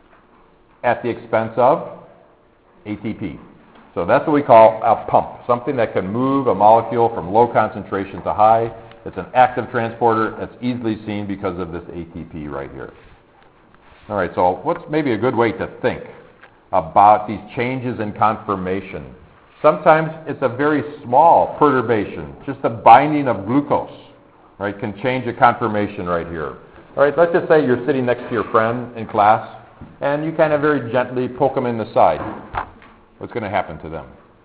at the expense of A T P. So that's what we call a pump, something that can move a molecule from low concentration to high. It's an active transporter that's easily seen because of this A T P right here. All right, so what's maybe a good way to think about these changes in conformation? Sometimes it's a very small perturbation, just the binding of glucose, right, can change a conformation right here. All right, let's just say you're sitting next to your friend in class, and you kind of very gently poke them in the side. What's going to happen to them?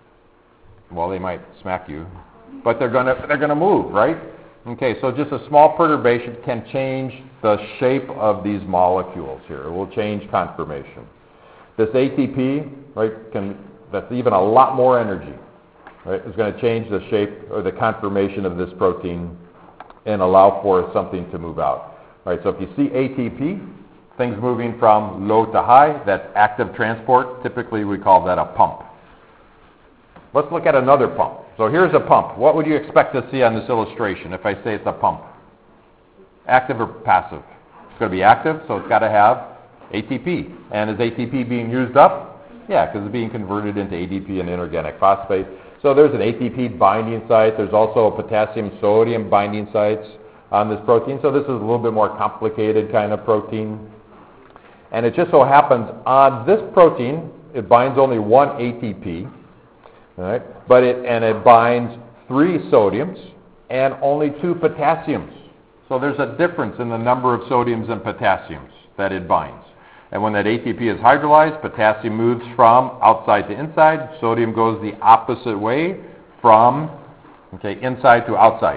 Well, they might smack you, but they're going to they're going to move, right? Okay, so just a small perturbation can change the shape of these molecules here. It will change conformation. This A T P, right, can that's even a lot more energy, right? It's going to change the shape or the conformation of this protein and allow for something to move out. All right, so if you see A T P, things moving from low to high, that's active transport. Typically, we call that a pump. Let's look at another pump. So here's a pump. What would you expect to see on this illustration if I say it's a pump? Active or passive? It's going to be active, so it's got to have A T P. And is A T P being used up? Yeah, because it's being converted into A D P and inorganic phosphate. So there's an A T P binding site. There's also a potassium-sodium binding sites on this protein. So this is a little bit more complicated kind of protein. And it just so happens on this protein, it binds only one A T P, all right? But it and it binds three sodiums and only two potassiums. So there's a difference in the number of sodiums and potassiums that it binds. And when that A T P is hydrolyzed, potassium moves from outside to inside. Sodium goes the opposite way from okay, inside to outside.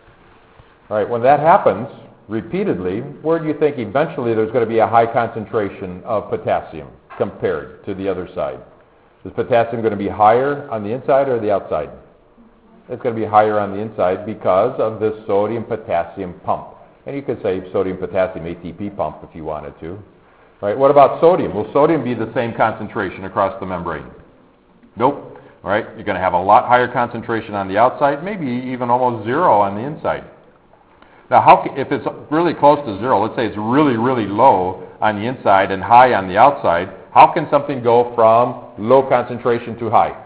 All right, when that happens repeatedly, where do you think eventually there's going to be a high concentration of potassium compared to the other side? Is potassium going to be higher on the inside or the outside? It's going to be higher on the inside because of this sodium-potassium pump. And you could say sodium-potassium A T P pump if you wanted to. Right, what about sodium? Will sodium be the same concentration across the membrane? Nope. All right, you're going to have a lot higher concentration on the outside, maybe even almost zero on the inside. Now, how, if it's really close to zero, let's say it's really, really low on the inside and high on the outside, how can something go from low concentration to high?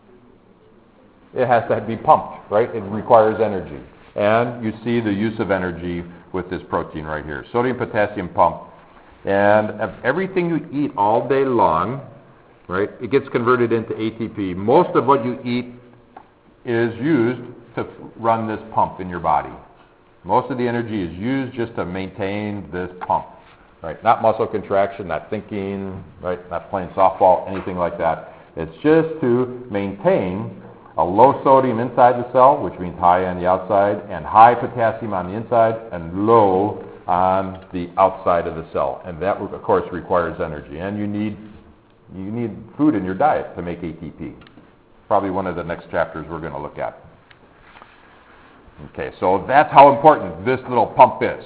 It has to be pumped, right? It requires energy. And you see the use of energy with this protein right here. Sodium-potassium pump. And of everything you eat all day long, right, it gets converted into A T P. Most of what you eat is used to run this pump in your body. Most of the energy is used just to maintain this pump, right? Not muscle contraction, not thinking, right? Not playing softball, anything like that. It's just to maintain a low sodium inside the cell, which means high on the outside, and high potassium on the inside, and low on the outside of the cell. And that, of course, requires energy. And you need you need food in your diet to make A T P. Probably one of the next chapters we're going to look at. Okay, so that's how important this little pump is.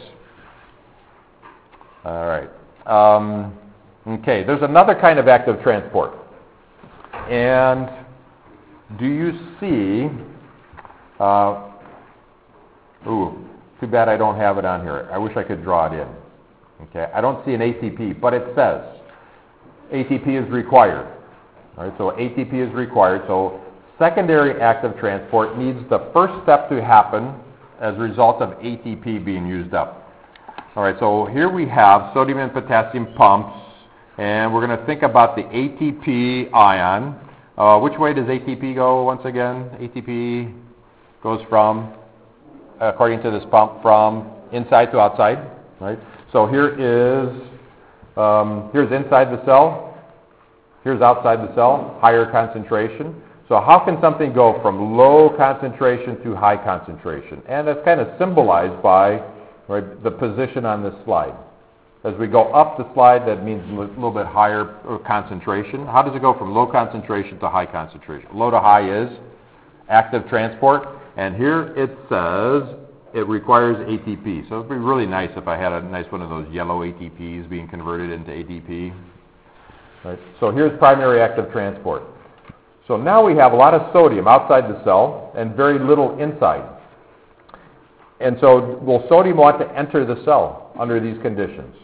All right. Um, okay, there's another kind of active transport. And do you see... Uh, ooh, too bad I don't have it on here. I wish I could draw it in. Okay, I don't see an A T P, but it says A T P is required. All right, so A T P is required. So secondary active transport needs the first step to happen as a result of A T P being used up. All right, so here we have sodium and potassium pumps, and we're going to think about the A T P ion. Uh, which way does A T P go once again? A T P goes from, according to this pump, from inside to outside, right? So here is, um, here's inside the cell, here's outside the cell, higher concentration. So how can something go from low concentration to high concentration? And that's kind of symbolized by right, the position on this slide. As we go up the slide, that means a li- little bit higher uh, concentration. How does it go from low concentration to high concentration? Low to high is active transport, and here it says it requires A T P. So it would be really nice if I had a nice one of those yellow A T Ps being converted into A T P. Right. So here's primary active transport. So now we have a lot of sodium outside the cell and very little inside. And so will sodium want to enter the cell under these conditions?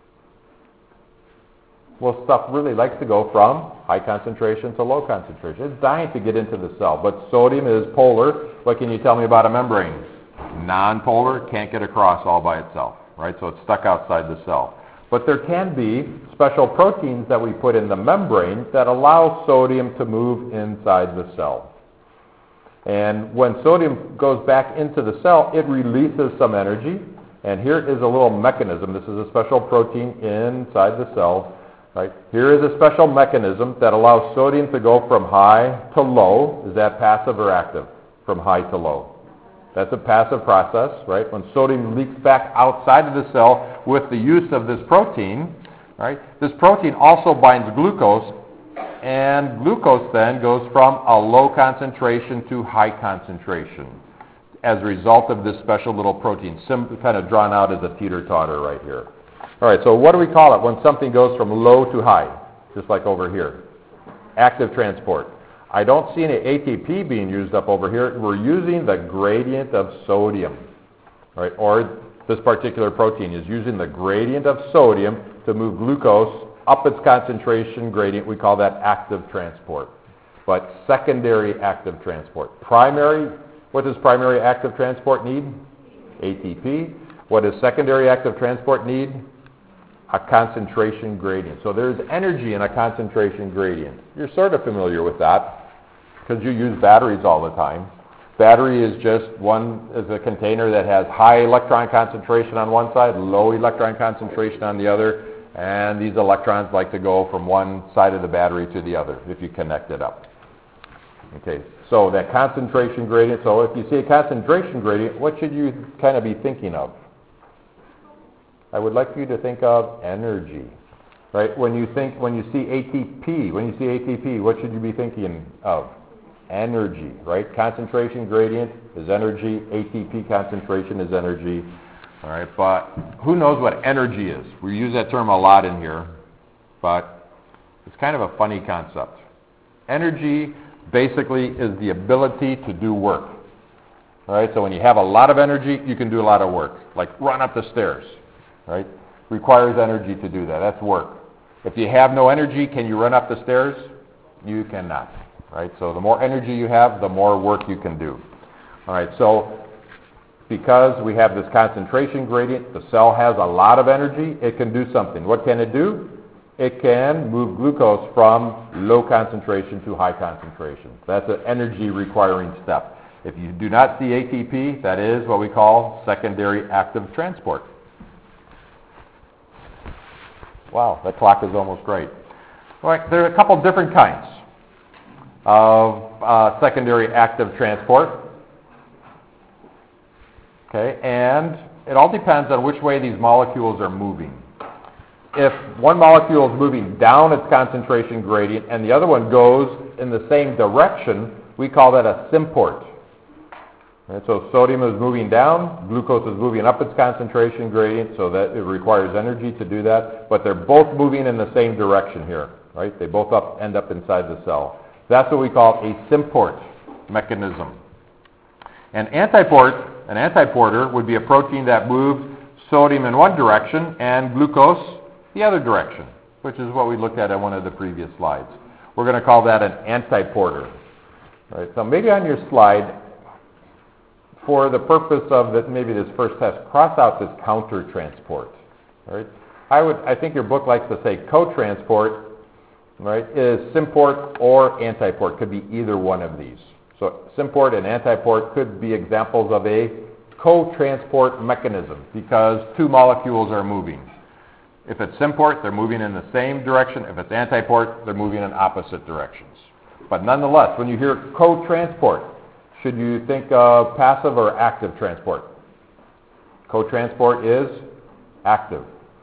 Well, stuff really likes to go from high concentration to low concentration. It's dying to get into the cell, but sodium is polar. What can you tell me about a membrane? Non-polar, can't get across all by itself, right? So it's stuck outside the cell. But there can be special proteins that we put in the membrane that allow sodium to move inside the cell. And when sodium goes back into the cell, it releases some energy. And here is a little mechanism. This is a special protein inside the cell. Right. Here is a special mechanism that allows sodium to go from high to low. Is that passive or active? From high to low. That's a passive process, right? When sodium leaks back outside of the cell with the use of this protein, right? This protein also binds glucose, and glucose then goes from a low concentration to high concentration as a result of this special little protein, sim- kind of drawn out as a teeter-totter right here. All right, so what do we call it when something goes from low to high, just like over here? Active transport. I don't see any A T P being used up over here. We're using the gradient of sodium, right? Or this particular protein is using the gradient of sodium to move glucose up its concentration gradient. We call that active transport. But secondary active transport. Primary, what does primary active transport need? A T P. What does secondary active transport need? A concentration gradient. So there's energy in a concentration gradient. You're sort of familiar with that because you use batteries all the time. Battery is just one, is a container that has high electron concentration on one side, low electron concentration on the other, and these electrons like to go from one side of the battery to the other if you connect it up. Okay, so that concentration gradient, so if you see a concentration gradient, what should you kind of be thinking of? I would like you to think of energy, right? When you think, when you see A T P, when you see A T P, what should you be thinking of? Energy, right? Concentration gradient is energy, A T P concentration is energy, all right? But who knows what energy is? We use that term a lot in here, but it's kind of a funny concept. Energy basically is the ability to do work, all right? So when you have a lot of energy, you can do a lot of work, like run up the stairs. Right? Requires energy to do that. That's work. If you have no energy, can you run up the stairs? You cannot. Right? So the more energy you have, the more work you can do. All right. So because we have this concentration gradient, the cell has a lot of energy. It can do something. What can it do? It can move glucose from low concentration to high concentration. That's an energy requiring step. If you do not see A T P, that is what we call secondary active transport. Wow, that clock is almost great. All right, there are a couple different kinds of uh, secondary active transport. Okay, and it all depends on which way these molecules are moving. If one molecule is moving down its concentration gradient and the other one goes in the same direction, we call that a symport. And so sodium is moving down, glucose is moving up its concentration gradient, so that it requires energy to do that, but they're both moving in the same direction here, right? They both up, end up inside the cell. That's what we call a symport mechanism. An antiport, an antiporter would be a protein that moves sodium in one direction and glucose the other direction, which is what we looked at in one of the previous slides. We're going to call that an antiporter. Right? So maybe on your slide, for the purpose of that, maybe this first test, cross out this counter-transport. Right? I would, I think your book likes to say co-transport, right, is symport or antiport. Could be either one of these. So symport and antiport could be examples of a co-transport mechanism because two molecules are moving. If it's symport, they're moving in the same direction. If it's antiport, they're moving in opposite directions. But nonetheless, when you hear co-transport, should you think of passive or active transport? Co-transport is active.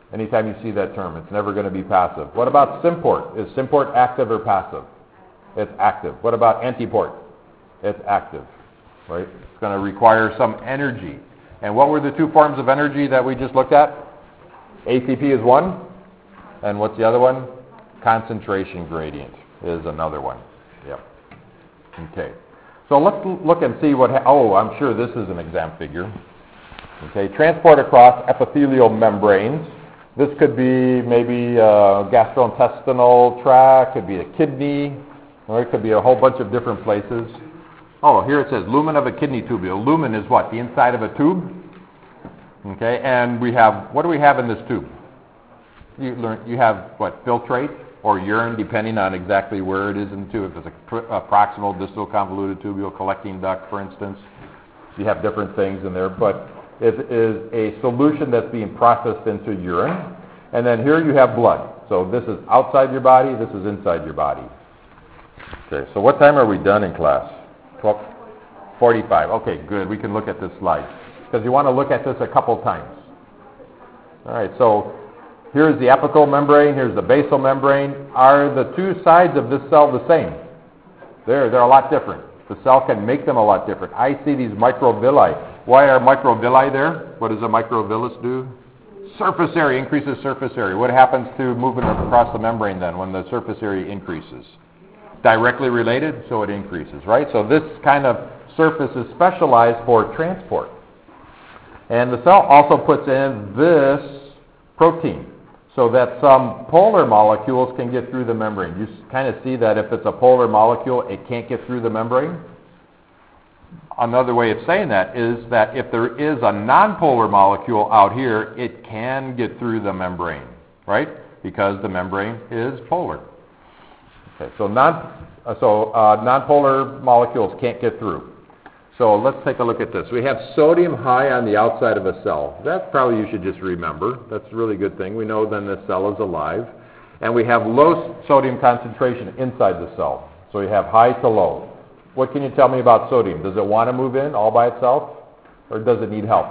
Anytime you see that term, it's never going to be passive. What about symport? Is symport active or passive? It's active. What about antiport? It's active, right? It's going to require some energy. And what were the two forms of energy that we just looked at? A T P is one, and what's the other one? Concentration gradient is another one. Yep. Okay. So let's l- look and see what, ha- oh, I'm sure this is an exam figure. Okay, transport across epithelial membranes. This could be maybe a gastrointestinal tract, could be a kidney, or it could be a whole bunch of different places. Oh, here it says lumen of a kidney tubule. Lumen is what? The inside of a tube? Okay, and we have, what do we have in this tube? You learn, you have what, filtrate or urine, depending on exactly where it is in the tube. If it's a, pr- a proximal distal convoluted tubule collecting duct, for instance, you have different things in there, but it is a solution that's being processed into urine. And then here you have blood. So this is outside your body, this is inside your body. Okay, so what time are we done in class? twelve forty-five. Okay, good. We can look at this slide, because you want to look at this a couple times. All right, so here's the apical membrane, here's the basal membrane. Are the two sides of this cell the same? They're, they're a lot different. The cell can make them a lot different. I see these microvilli. Why are microvilli there? What does a microvillus do? Surface area, increases surface area. What happens to moving across the membrane then when the surface area increases? Directly related, so it increases, right? So this kind of surface is specialized for transport. And the cell also puts in this protein so that some polar molecules can get through the membrane. You kind of see that if it's a polar molecule, it can't get through the membrane. Another way of saying that is that if there is a nonpolar molecule out here, it can get through the membrane, right? Because the membrane is polar. Okay, so non uh, so uh, nonpolar molecules can't get through. So let's take a look at this. We have sodium high on the outside of a cell. That probably you should just remember. That's a really good thing. We know then the cell is alive. And we have low sodium concentration inside the cell. So we have high to low. What can you tell me about sodium? Does it want to move in all by itself, or does it need help?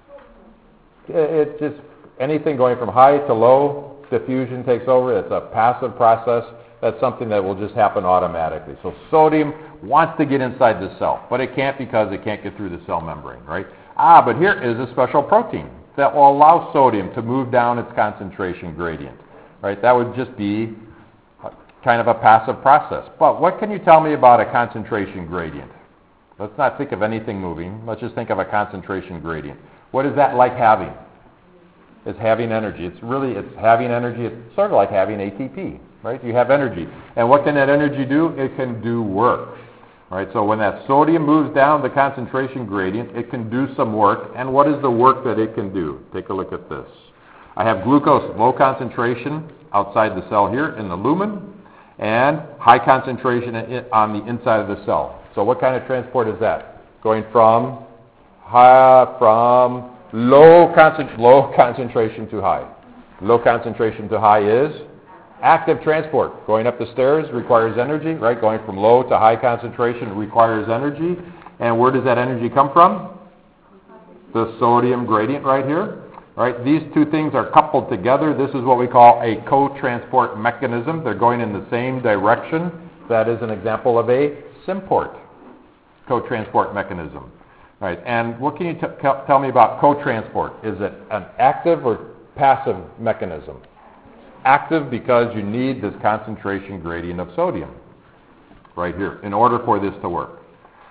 It just, anything going from high to low, diffusion takes over. It's a passive process. That's something that will just happen automatically. So sodium wants to get inside the cell, but it can't because it can't get through the cell membrane, right? Ah, but here is a special protein that will allow sodium to move down its concentration gradient, right? That would just be kind of a passive process. But what can you tell me about a concentration gradient? Let's not think of anything moving. Let's just think of a concentration gradient. What is that like having? It's having energy. It's really, it's having energy. It's sort of like having A T P, right? You have energy. And what can that energy do? It can do work, right? So when that sodium moves down the concentration gradient, it can do some work. And what is the work that it can do? Take a look at this. I have glucose, low concentration outside the cell here in the lumen, and high concentration on the inside of the cell. So what kind of transport is that? Going from high, from low, concent- low concentration to high. Low concentration to high is active transport. Going up the stairs requires energy, right? Going from low to high concentration requires energy. And where does that energy come from? The sodium gradient right here. Right? These two things are coupled together. This is what we call a co-transport mechanism. They're going in the same direction. That is an example of a symport co-transport mechanism. Right? And what can you t- tell me about co-transport? Is it an active or passive mechanism? Active because you need this concentration gradient of sodium right here in order for this to work.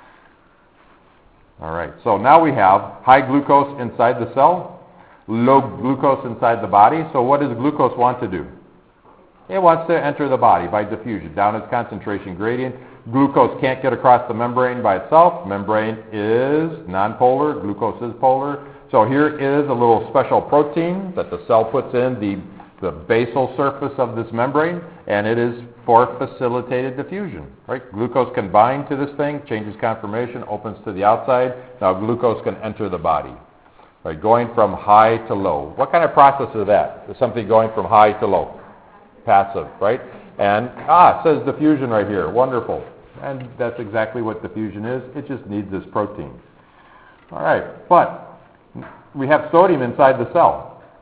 All right. So now we have high glucose inside the cell, low glucose inside the body. So what does glucose want to do? It wants to enter the body by diffusion, down its concentration gradient. Glucose can't get across the membrane by itself. Membrane is nonpolar. Glucose is polar. So here is a little special protein that the cell puts in the, the basal surface of this membrane, and it is for facilitated diffusion. Right? Glucose can bind to this thing, changes conformation, opens to the outside. Now glucose can enter the body. Right, going from high to low. What kind of process is that? Is something going from high to low? Passive, right? And, ah, it says diffusion right here. Wonderful. And that's exactly what diffusion is. It just needs this protein. All right, but we have sodium inside the cell.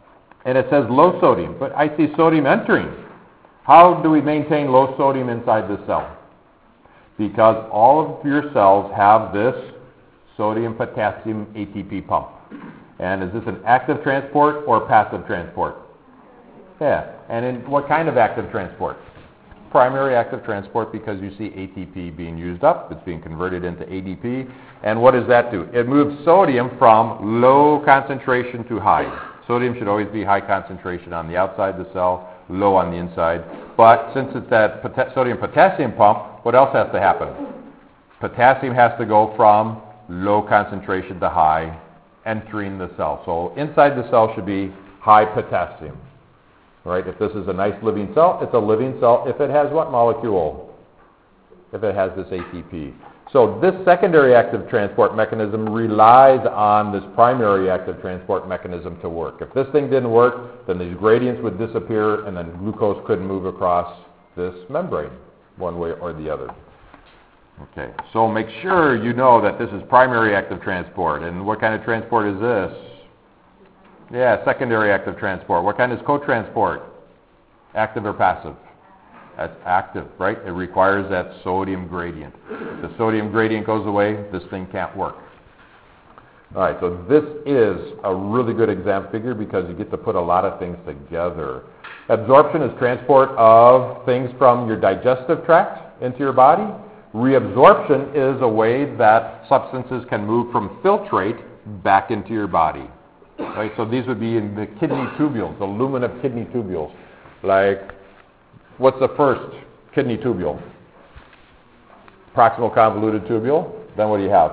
and it says low sodium, but I see sodium entering. How do we maintain low sodium inside the cell? Because all of your cells have this sodium-potassium A T P pump. And is this an active transport or passive transport? Yeah. And in what kind of active transport? Primary active transport, because you see A T P being used up. It's being converted into A D P. And what does that do? It moves sodium from low concentration to high. Sodium should always be high concentration on the outside of the cell, low on the inside. But since it's that pota- sodium-potassium pump, what else has to happen? Potassium has to go from low concentration to high, entering the cell. So inside the cell should be high potassium. Right? If this is a nice living cell, it's a living cell if it has what molecule? If it has this A T P. So this secondary active transport mechanism relies on this primary active transport mechanism to work. If this thing didn't work, then these gradients would disappear and then glucose couldn't move across this membrane one way or the other. Okay, so make sure you know that this is primary active transport. And what kind of transport is this? Yeah, secondary active transport. What kind is co-transport? Active or passive? That's active, right? It requires that sodium gradient. If the sodium gradient goes away, this thing can't work. All right, so this is a really good exam figure because you get to put a lot of things together. Absorption is transport of things from your digestive tract into your body. Reabsorption is a way that substances can move from filtrate back into your body. Right, so these would be in the kidney tubules, the lumen of kidney tubules. Like, what's the first kidney tubule? Proximal convoluted tubule. Then what do you have?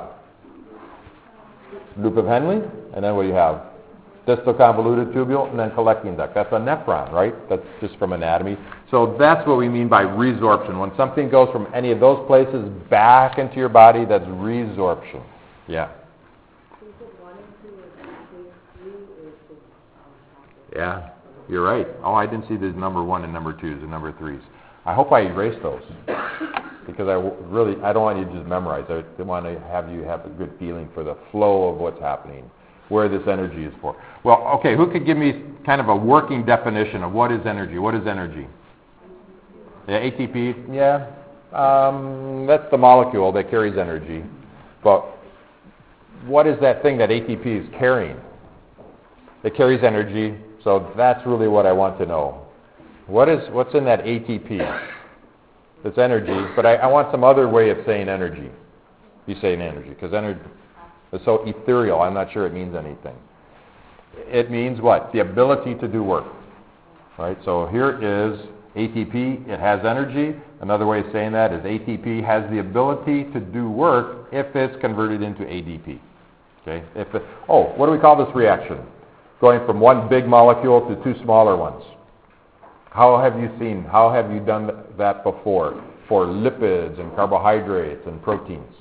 Loop of Henle. And then what do you have? Distal convoluted tubule, and then collecting duct. That's a nephron, right? That's just from anatomy. So that's what we mean by resorption. When something goes from any of those places back into your body, that's resorption. Yeah. Yeah, you're right. Oh, I didn't see the number one and number twos and number threes. I hope I erased those because I w- really, I don't want you to just memorize. I want to have you have a good feeling for the flow of what's happening, where this energy is for. Well, okay, who could give me kind of a working definition of what is energy? What is energy? Yeah, A T P, yeah. Um, that's the molecule that carries energy. But what is that thing that A T P is carrying? It carries energy. So that's really what I want to know. What is what's in that A T P? It's energy, but I, I want some other way of saying energy. You saying energy, because energy is so ethereal. I'm not sure it means anything. It means what? The ability to do work. Right. So here is A T P. It has energy. Another way of saying that is A T P has the ability to do work if it's converted into A D P. Okay. If it, oh, what do we call this reaction? Going from one big molecule to two smaller ones. How have you seen, how have you done that before for lipids and carbohydrates and proteins?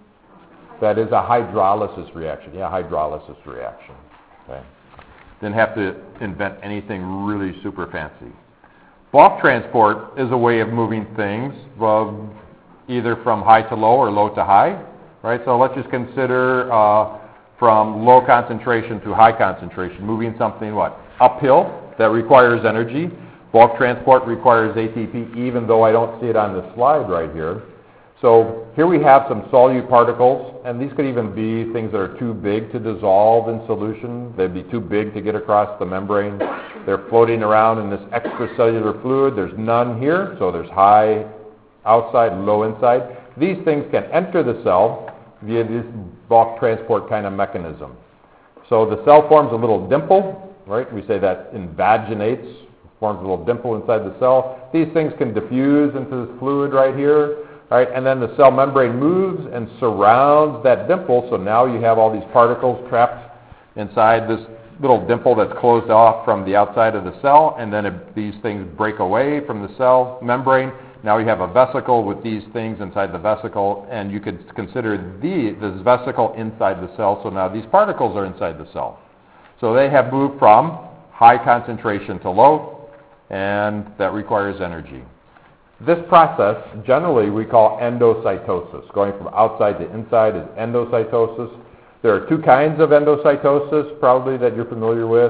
That is a hydrolysis reaction. Yeah, hydrolysis reaction. Okay. Didn't have to invent anything really super fancy. Bulk transport is a way of moving things from either from high to low or low to high. Right? So let's just consider uh, from low concentration to high concentration, moving something, what, uphill, that requires energy. Bulk transport requires A T P, even though I don't see it on the slide right here. So here we have some solute particles, and these could even be things that are too big to dissolve in solution. They'd be too big to get across the membrane. They're floating around in this extracellular fluid. There's none here, so there's high outside, low inside. These things can enter the cell via this bulk transport kind of mechanism. So the cell forms a little dimple, right? We say that invaginates, forms a little dimple inside the cell. These things can diffuse into this fluid right here, right? And then the cell membrane moves and surrounds that dimple, so now you have all these particles trapped inside this little dimple that's closed off from the outside of the cell, and then it, these things break away from the cell membrane. Now you have a vesicle with these things inside the vesicle, and you could consider the, this vesicle inside the cell, so now these particles are inside the cell. So they have moved from high concentration to low, and that requires energy. This process, generally we call endocytosis. Going from outside to inside is endocytosis. There are two kinds of endocytosis, probably, that you're familiar with.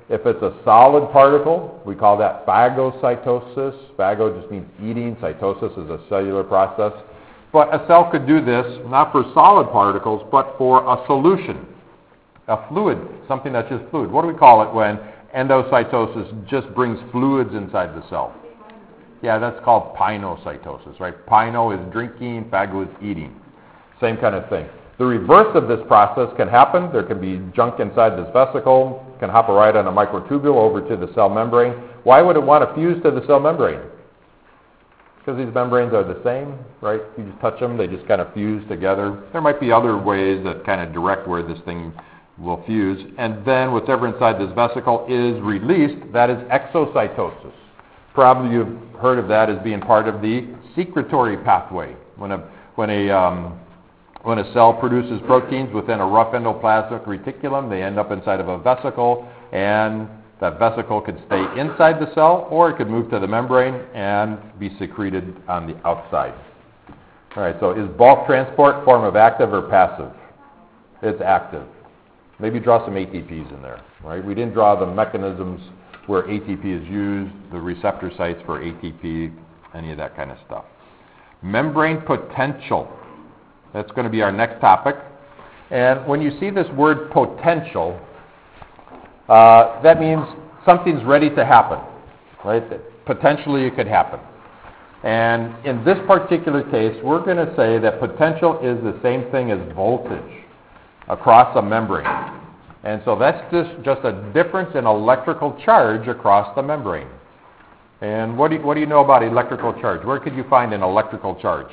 If it's a solid particle, we call that phagocytosis. Phago just means eating. Cytosis is a cellular process. But a cell could do this not for solid particles, but for a solution, a fluid, something that's just fluid. What do we call it when endocytosis just brings fluids inside the cell? Yeah, that's called pinocytosis, right? Pino is drinking, phago is eating. Same kind of thing. The reverse of this process can happen. There can be junk inside this vesicle, can hop right on a microtubule over to the cell membrane. Why would it want to fuse to the cell membrane? Because these membranes are the same, right? You just touch them, they just kind of fuse together. There might be other ways that kind of direct where this thing will fuse. And then whatever inside this vesicle is released, that is exocytosis. Probably you've heard of that as being part of the secretory pathway. When a, when a, um, when a cell produces proteins within a rough endoplasmic reticulum, they end up inside of a vesicle, and that vesicle could stay inside the cell, or it could move to the membrane and be secreted on the outside. All right, so is bulk transport form of active or passive? It's active. Maybe draw some A T Ps in there, right? We didn't draw the mechanisms where A T P is used, the receptor sites for A T P, any of that kind of stuff. Membrane potential. That's going to be our next topic. And when you see this word potential, uh, that means something's ready to happen, right? That potentially it could happen. And in this particular case, we're going to say that potential is the same thing as voltage across a membrane. And so that's just, just a difference in electrical charge across the membrane. And what do you, what do you know about electrical charge? Where could you find an electrical charge?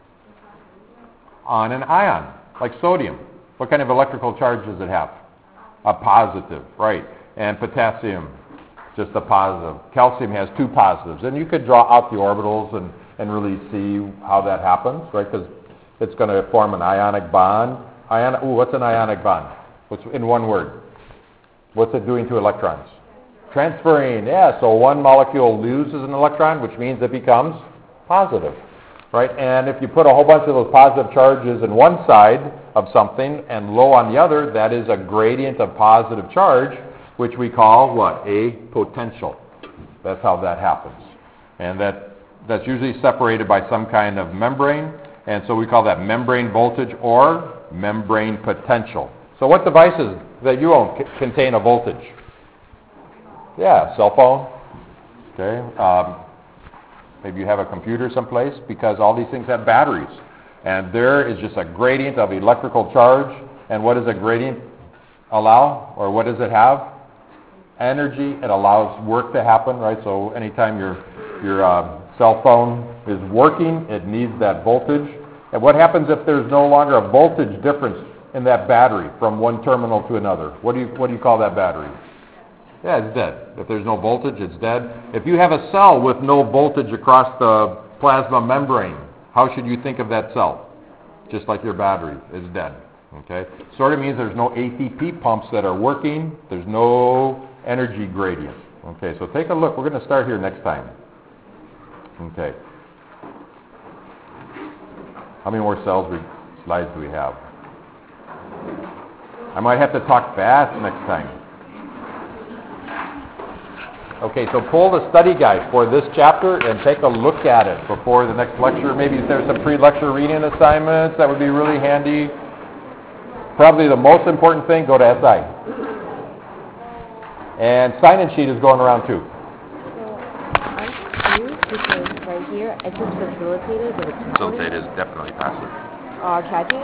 On an ion, like sodium. What kind of electrical charge does it have? A positive, right. And potassium, just a positive. Calcium has two positives. And you could draw out the orbitals and, and really see how that happens, right? Because it's going to form an ionic bond. Ion, ooh, what's an ionic bond? What's in one word? What's it doing to electrons? Transferring, yeah. So one molecule loses an electron, which means it becomes positive, right? And if you put a whole bunch of those positive charges in one side of something and low on the other, that is a gradient of positive charge, which we call what? A potential. That's how that happens. And that that's usually separated by some kind of membrane, and so we call that membrane voltage or membrane potential. So what devices that you own c- contain a voltage? Yeah, cell phone. Okay. Um, maybe you have a computer someplace, because all these things have batteries. And there is just a gradient of electrical charge. And what does a gradient allow? Or what does it have? Energy. It allows work to happen, right? So anytime your, your uh, cell phone is working, it needs that voltage. And what happens if there's no longer a voltage difference in that battery from one terminal to another? What do you what do you call that battery? Yeah, it's dead. If there's no voltage, it's dead. If you have a cell with no voltage across the plasma membrane, how should you think of that cell? Just like your battery is dead. Okay? Sort of means there's no A T P pumps that are working. There's no energy gradient. Okay, so take a look. We're going to start here next time. Okay. How many more cells we, slides do we have? I might have to talk fast next time. Okay, so pull the study guide for this chapter and take a look at it before the next lecture. Maybe if there's some pre-lecture reading assignments, that would be really handy. Probably the most important thing, go to S I. And sign-in sheet is going around too. So I'm confused because right here it says facilitated, but it's Facilitate is definitely passive. uh, tragic.